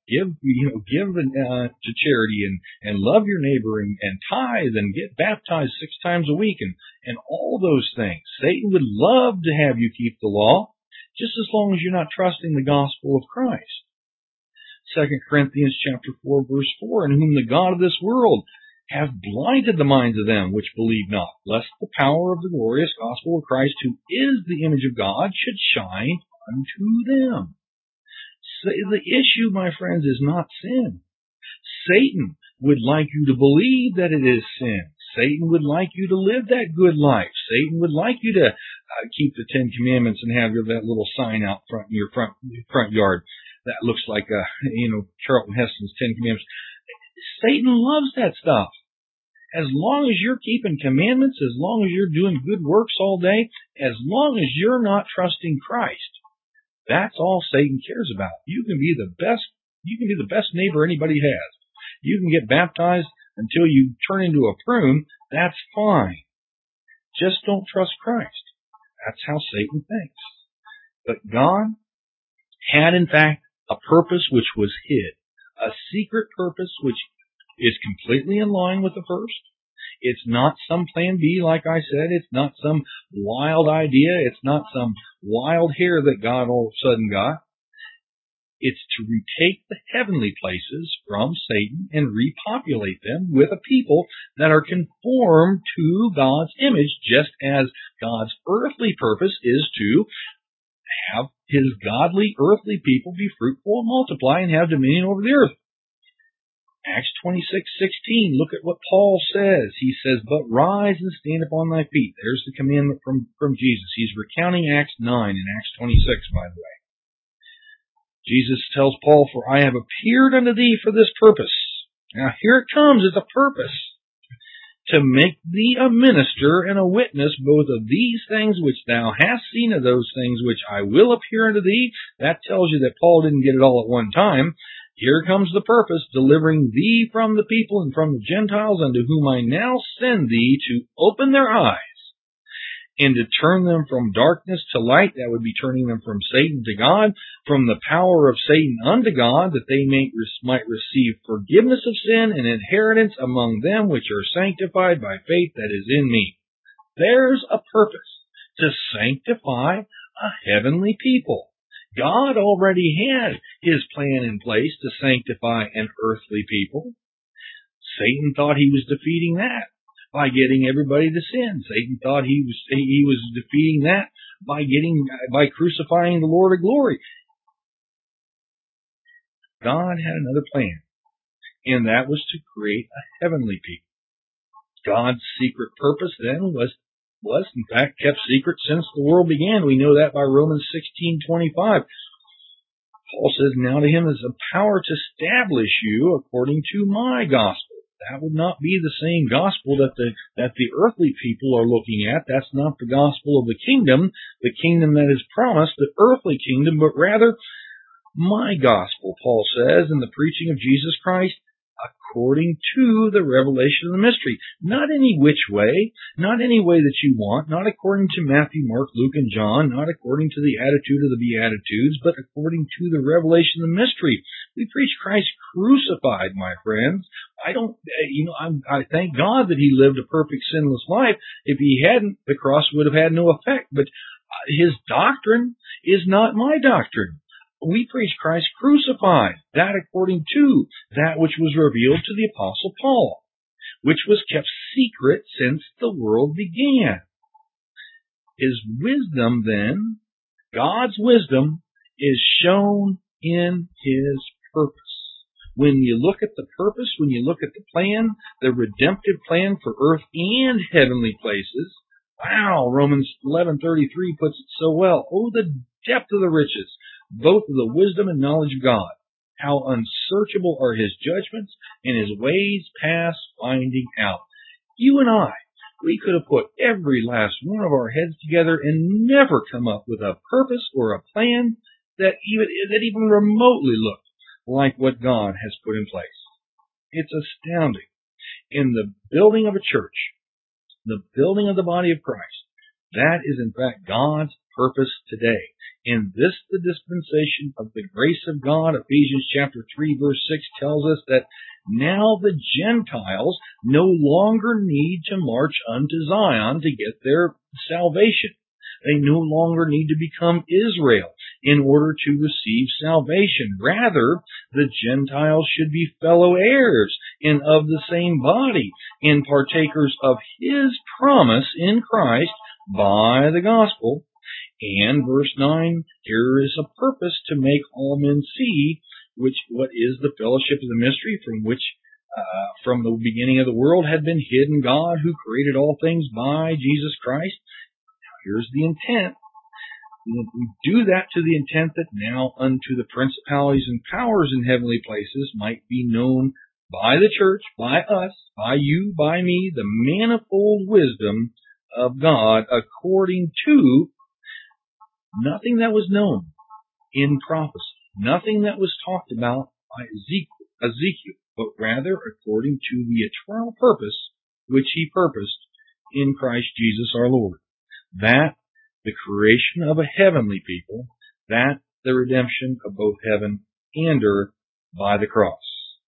give, you know, give uh, to charity and, and love your neighbor and, and tithe and get baptized six times a week and, and all those things. Satan would love to have you keep the law, just as long as you're not trusting the gospel of Christ. Second Corinthians chapter four, verse four, in whom the God of this world hath blinded the minds of them which believe not, lest the power of the glorious gospel of Christ, who is the image of God, should shine unto them. So the issue, my friends, is not sin. Satan would like you to believe that it is sin. Satan would like you to live that good life. Satan would like you to uh, keep the Ten Commandments and have your, that little sign out front in your front front yard that looks like, uh, you know, Charlton Heston's Ten Commandments. Satan loves that stuff. As long as you're keeping commandments, as long as you're doing good works all day, as long as you're not trusting Christ, that's all Satan cares about. You can be the best, you can be the best neighbor anybody has. You can get baptized until you turn into a prune. That's fine. Just don't trust Christ. That's how Satan thinks. But God had, in fact, a purpose which was hid, a secret purpose which is completely in line with the first. It's not some plan B, like I said. It's not some wild idea. It's not some wild hair that God all of a sudden got. It's to retake the heavenly places from Satan and repopulate them with a people that are conformed to God's image, just as God's earthly purpose is to have His godly earthly people be fruitful and multiply and have dominion over the earth. Acts twenty-six sixteen, look at what Paul says. He says, but rise and stand upon thy feet. There's the commandment from, from Jesus. He's recounting Acts nine in Acts twenty-six, by the way. Jesus tells Paul, for I have appeared unto thee for this purpose. Now here it comes, it's a purpose. To make thee a minister and a witness both of these things which thou hast seen, of those things which I will appear unto thee. That tells you that Paul didn't get it all at one time. Here comes the purpose, delivering thee from the people and from the Gentiles, unto whom I now send thee, to open their eyes, and to turn them from darkness to light. That would be turning them from Satan to God, from the power of Satan unto God, that they may, might receive forgiveness of sin and inheritance among them which are sanctified by faith that is in me. There's a purpose, to sanctify a heavenly people. God already had His plan in place to sanctify an earthly people. Satan thought he was defeating that by getting everybody to sin. Satan thought he was he was defeating that by getting by crucifying the Lord of glory. God had another plan, and that was to create a heavenly people. God's secret purpose then was was in fact kept secret since the world began. We know that by Romans sixteen twenty-five. Paul says, now to him is a power to establish you according to my gospel. That would not be the same gospel that the that the earthly people are looking at. That's not the gospel of the kingdom, the kingdom that is promised, the earthly kingdom, but rather my gospel, Paul says, in the preaching of Jesus Christ, according to the revelation of the mystery. Not any which way, not any way that you want, not according to Matthew, Mark, Luke, and John, not according to the attitude of the Beatitudes, but according to the revelation of the mystery. We preach Christ crucified, my friends. I don't, you know, I'm, I thank God that He lived a perfect sinless life. If He hadn't, the cross would have had no effect. But His doctrine is not my doctrine. We preach Christ crucified, that according to that which was revealed to the Apostle Paul, which was kept secret since the world began. His wisdom then, God's wisdom, is shown in His purpose. When you look at the purpose, when you look at the plan, the redemptive plan for earth and heavenly places, wow, Romans eleven thirty-three puts it so well. Oh, the depth of the riches, both of the wisdom and knowledge of God. How unsearchable are His judgments, and His ways past finding out. You and I, we could have put every last one of our heads together and never come up with a purpose or a plan that even, that even remotely looked like what God has put in place. It's astounding. In the building of a church, the building of the body of Christ, that is in fact God's purpose today. And this, the dispensation of the grace of God, Ephesians chapter three verse six tells us that now the Gentiles no longer need to march unto Zion to get their salvation. They no longer need to become Israel in order to receive salvation. Rather, the Gentiles should be fellow heirs and of the same body and partakers of His promise in Christ by the gospel. And verse nine, here is a purpose to make all men see which what is the fellowship of the mystery from which uh, from the beginning of the world had been hidden God who created all things by Jesus Christ. Now here's the intent. We do that to the intent that now unto the principalities and powers in heavenly places might be known by the church, by us, by you, by me, the manifold wisdom of God according to nothing that was known in prophecy, nothing that was talked about by Ezekiel, Ezekiel, but rather according to the eternal purpose which He purposed in Christ Jesus our Lord. That the creation of a heavenly people, that the redemption of both heaven and earth by the cross.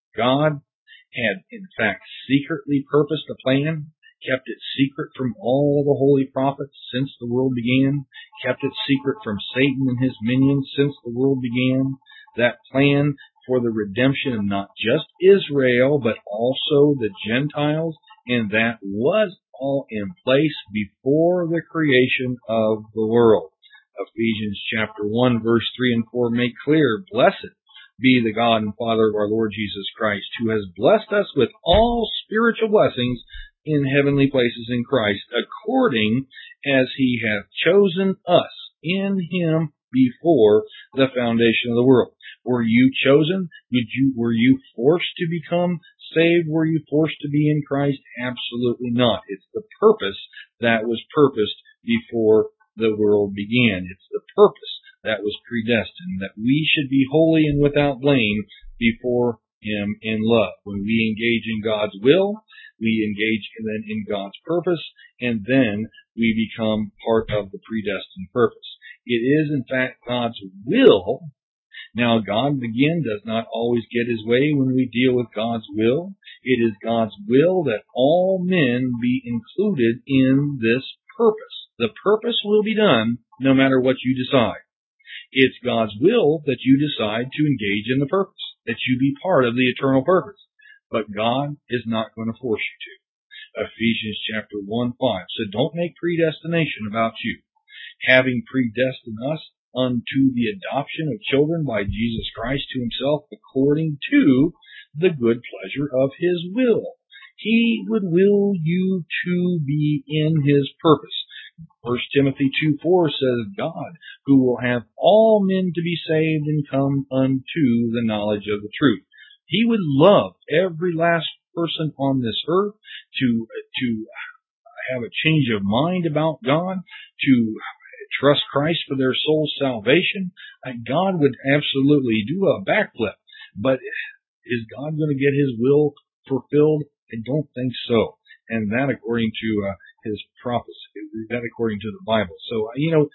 God had in fact secretly purposed a plan, kept it secret from all the holy prophets since the world began, kept it secret from Satan and his minions since the world began. That plan for the redemption of not just Israel, but also the Gentiles, and that was all in place before the creation of the world. Ephesians chapter one, verse three and four make clear, blessed be the God and Father of our Lord Jesus Christ, who has blessed us with all spiritual blessings in heavenly places in Christ, according as He hath chosen us in Him before the foundation of the world. Were you chosen? Did you, were you forced to become saved? Were you forced to be in Christ? Absolutely not. It's the purpose that was purposed before the world began. It's the purpose that was predestined, that we should be holy and without blame before Him in love. When we engage in God's will, we engage then in God's purpose, and then we become part of the predestined purpose. It is, in fact, God's will. Now, God, again, does not always get His way when we deal with God's will. It is God's will that all men be included in this purpose. The purpose will be done no matter what you decide. It's God's will that you decide to engage in the purpose, that you be part of the eternal purpose. But God is not going to force you to. Ephesians chapter one, five. So don't make predestination about you. Having predestined us unto the adoption of children by Jesus Christ to Himself according to the good pleasure of His will. He would will you to be in His purpose. First Timothy two, four says, God, who will have all men to be saved and come unto the knowledge of the truth. He would love every last person on this earth to, to have a change of mind about God, to trust Christ for their soul's salvation. God would absolutely do a backflip. But is God going to get His will fulfilled? I don't think so. And that according to uh, His prophecy, that according to the Bible. So, you know,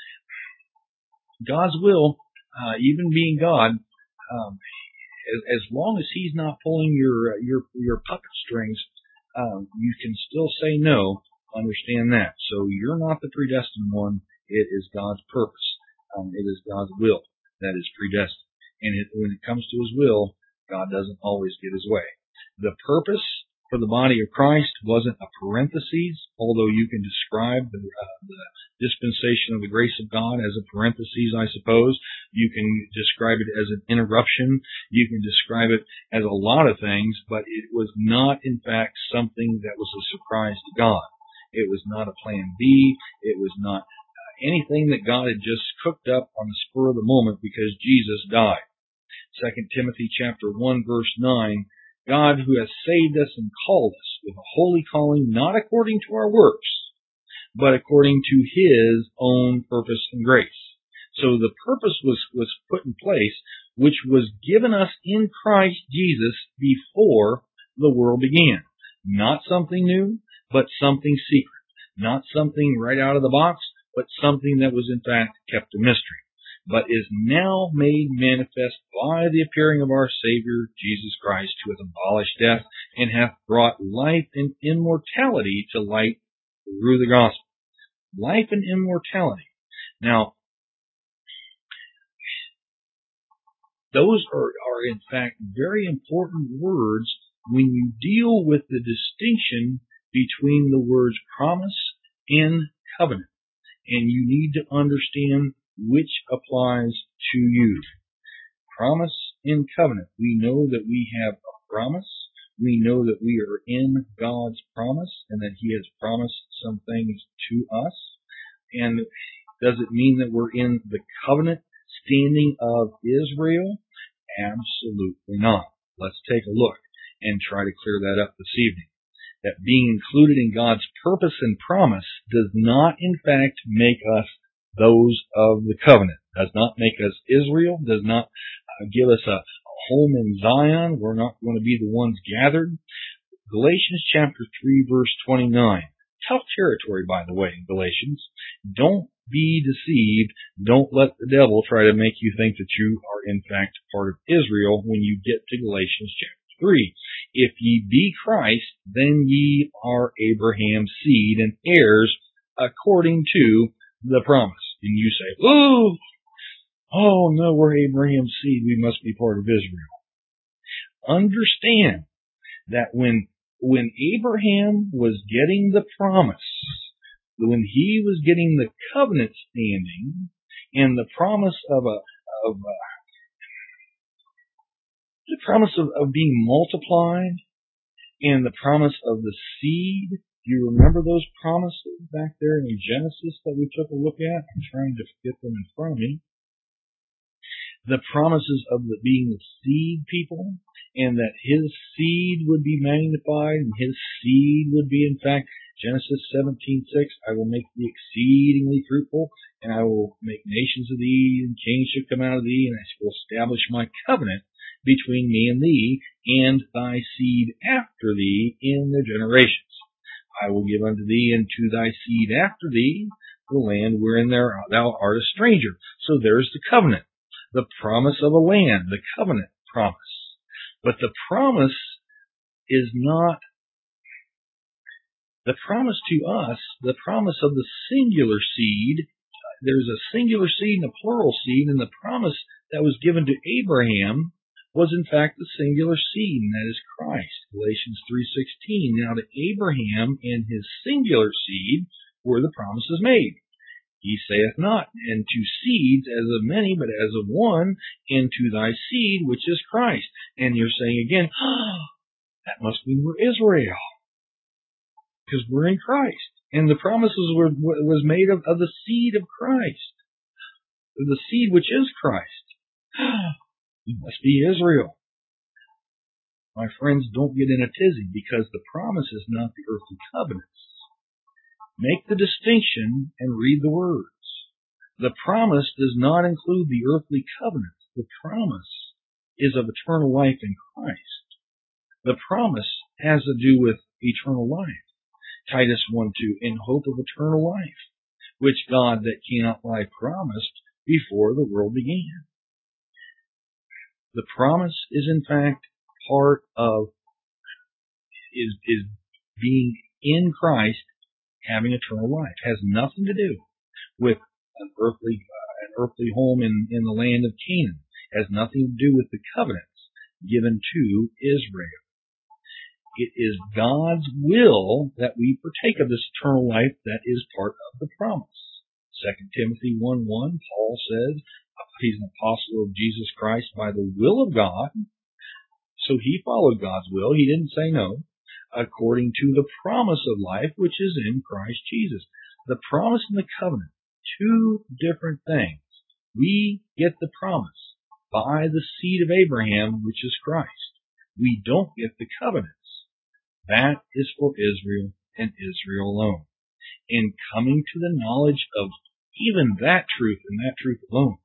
God's will, uh, even being God, um, as, as long as He's not pulling your, uh, your, your puppet strings, um, you can still say no. Understand that. So you're not the predestined one. It is God's purpose. Um, it is God's will that is predestined. And it, when it comes to His will, God doesn't always get His way. The purpose for the body of Christ wasn't a parenthesis, although you can describe the, uh, the dispensation of the grace of God as a parenthesis, I suppose. You can describe it as an interruption. You can describe it as a lot of things, but it was not, in fact, something that was a surprise to God. It was not a plan B. It was not uh, anything that God had just cooked up on the spur of the moment because Jesus died. Second Timothy chapter one, verse nine, God who has saved us and called us with a holy calling, not according to our works, but according to His own purpose and grace. So the purpose was, was put in place, which was given us in Christ Jesus before the world began. Not something new, but something secret. Not something right out of the box, but something that was in fact kept a mystery. but is now made manifest by the appearing of our Savior Jesus Christ, who hath abolished death, and hath brought life and immortality to light through the gospel. Life and immortality. Now, those are, are in fact very important words when you deal with the distinction between the words promise and covenant. And you need to understand which applies to you. Promise and covenant. We know that we have a promise. We know that we are in God's promise and that He has promised some things to us. And does it mean that we're in the covenant standing of Israel? Absolutely not. Let's take a look and try to clear that up this evening. That being included in God's purpose and promise does not, in fact, make us those of the covenant. Does not make us Israel. Does not uh, give us a home in Zion. We're not going to be the ones gathered. Galatians chapter three, verse twenty-nine. Tough territory, by the way, in Galatians. Don't be deceived. Don't let the devil try to make you think that you are, in fact, part of Israel when you get to Galatians chapter three. If ye be Christ, then ye are Abraham's seed and heirs according to the promise. And you say, ooh, oh no, we're Abraham's seed. We must be part of Israel. Understand that when, when Abraham was getting the promise, when he was getting the covenant standing and the promise of a, of a the promise of, of being multiplied and the promise of the seed. Do you remember those promises back there in Genesis that we took a look at? I'm trying to get them in front of me. The promises of the, being the seed people, and that his seed would be magnified, and his seed would be, in fact, Genesis seventeen six, I will make thee exceedingly fruitful, and I will make nations of thee, and kings shall come out of thee, and I will establish my covenant between me and thee, and thy seed after thee in their generations. I will give unto thee and to thy seed after thee the land wherein thou art a stranger. So there's the covenant, the promise of a land, the covenant promise. But the promise is not, the promise to us, the promise of the singular seed. There's a singular seed and a plural seed, and the promise that was given to Abraham was in fact the singular seed, and that is Christ. Galatians three sixteen. Now to Abraham and his singular seed were the promises made. He saith not, and to seeds as of many, but as of one, and to thy seed, which is Christ. And you're saying again, oh, that must mean we're Israel, because we're in Christ. And the promises were was made of, of the seed of Christ, of the seed which is Christ. You must be Israel. My friends, don't get in a tizzy, because the promise is not the earthly covenants. Make the distinction and read the words. The promise does not include the earthly covenants. The promise is of eternal life in Christ. The promise has to do with eternal life. Titus one two, in hope of eternal life, which God that cannot lie promised before the world began. The promise is in fact part of, is, is being in Christ, having eternal life. It has nothing to do with an earthly, uh, an earthly home in, in the land of Canaan. It has nothing to do with the covenants given to Israel. It is God's will that we partake of this eternal life that is part of the promise. Second Timothy one one, Paul says, he's an apostle of Jesus Christ by the will of God. So he followed God's will. He didn't say no. According to the promise of life, which is in Christ Jesus. The promise and the covenant, two different things. We get the promise by the seed of Abraham, which is Christ. We don't get the covenants. That is for Israel and Israel alone. And coming to the knowledge of even that truth and that truth alone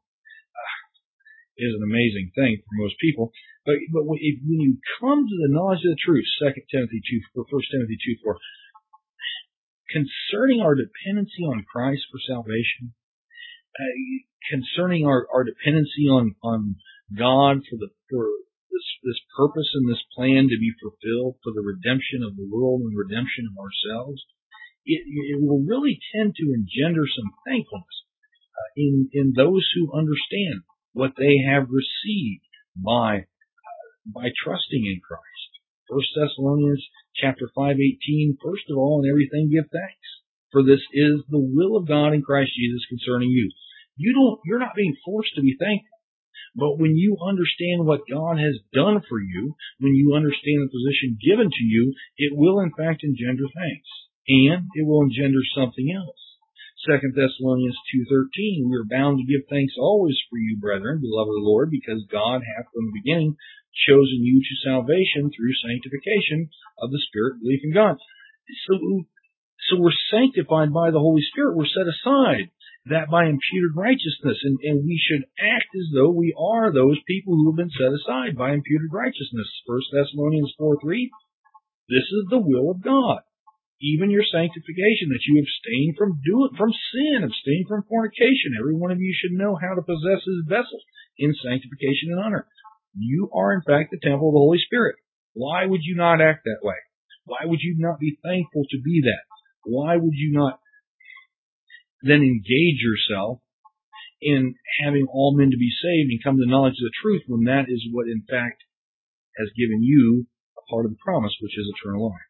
is an amazing thing for most people. But, but if, when you come to the knowledge of the truth, Second Timothy two, or First Timothy two four, concerning our dependency on Christ for salvation, uh, concerning our, our dependency on, on God for the for this this purpose and this plan to be fulfilled for the redemption of the world and redemption of ourselves, it, it will really tend to engender some thankfulness uh, in in those who understand what they have received by uh, by trusting in Christ. First Thessalonians chapter five eighteen. First of all, in everything give thanks, for this is the will of God in Christ Jesus concerning you. You don't. You're not being forced to be thankful. But when you understand what God has done for you, when you understand the position given to you, it will in fact engender thanks. And it will engender something else. Second Thessalonians two thirteen, we are bound to give thanks always for you, brethren, beloved of the Lord, because God hath from the beginning chosen you to salvation through sanctification of the Spirit, belief in God. So, so we're sanctified by the Holy Spirit. We're set aside. That by imputed righteousness, and, and we should act as though we are those people who have been set aside by imputed righteousness. First Thessalonians four three, this is the will of God, even your sanctification, that you abstain from doing from sin, abstain from fornication. Every one of you should know how to possess his vessel in sanctification and honor. You are in fact the temple of the Holy Spirit. Why would you not act that way? Why would you not be thankful to be that? Why would you not then engage yourself in having all men to be saved and come to the knowledge of the truth, when that is what in fact has given you a part of the promise, which is eternal life?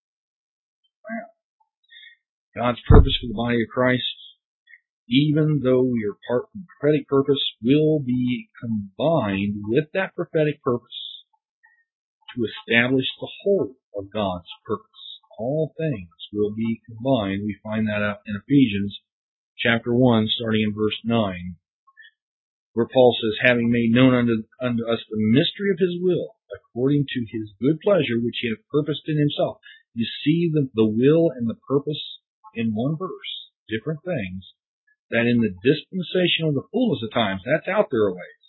Wow. God's purpose for the body of Christ, even though we are part of the prophetic purpose, will be combined with that prophetic purpose to establish the whole of God's purpose. All things will be combined. We find that out in Ephesians chapter one, starting in verse nine, where Paul says, having made known unto, unto us the mystery of his will, according to his good pleasure, which he hath purposed in himself. You see the, the will and the purpose in one verse, different things, that in the dispensation of the fullness of times, that's out there a ways,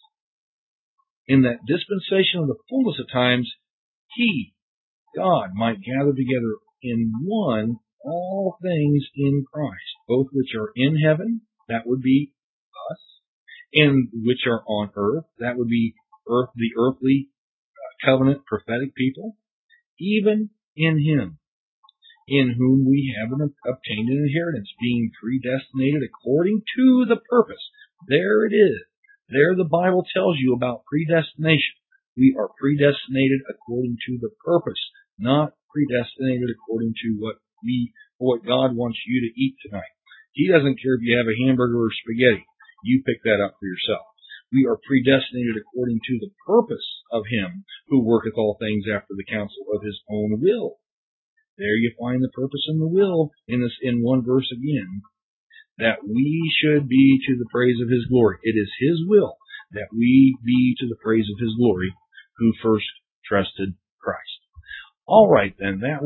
in that dispensation of the fullness of times, he, God, might gather together in one all things in Christ, both which are in heaven, that would be us, and which are on earth, that would be earth, the earthly covenant prophetic people, even in him, in whom we have obtained an inheritance, being predestinated according to the purpose. There it is. There the Bible tells you about predestination. We are predestinated according to the purpose, not predestinated according to what we, what God wants you to eat tonight. He doesn't care if you have a hamburger or spaghetti. You pick that up for yourself. We are predestinated according to the purpose of him who worketh all things after the counsel of his own will. There you find the purpose and the will in this, in one verse again, that we should be to the praise of his glory. It is his will that we be to the praise of his glory who first trusted Christ. All right then, that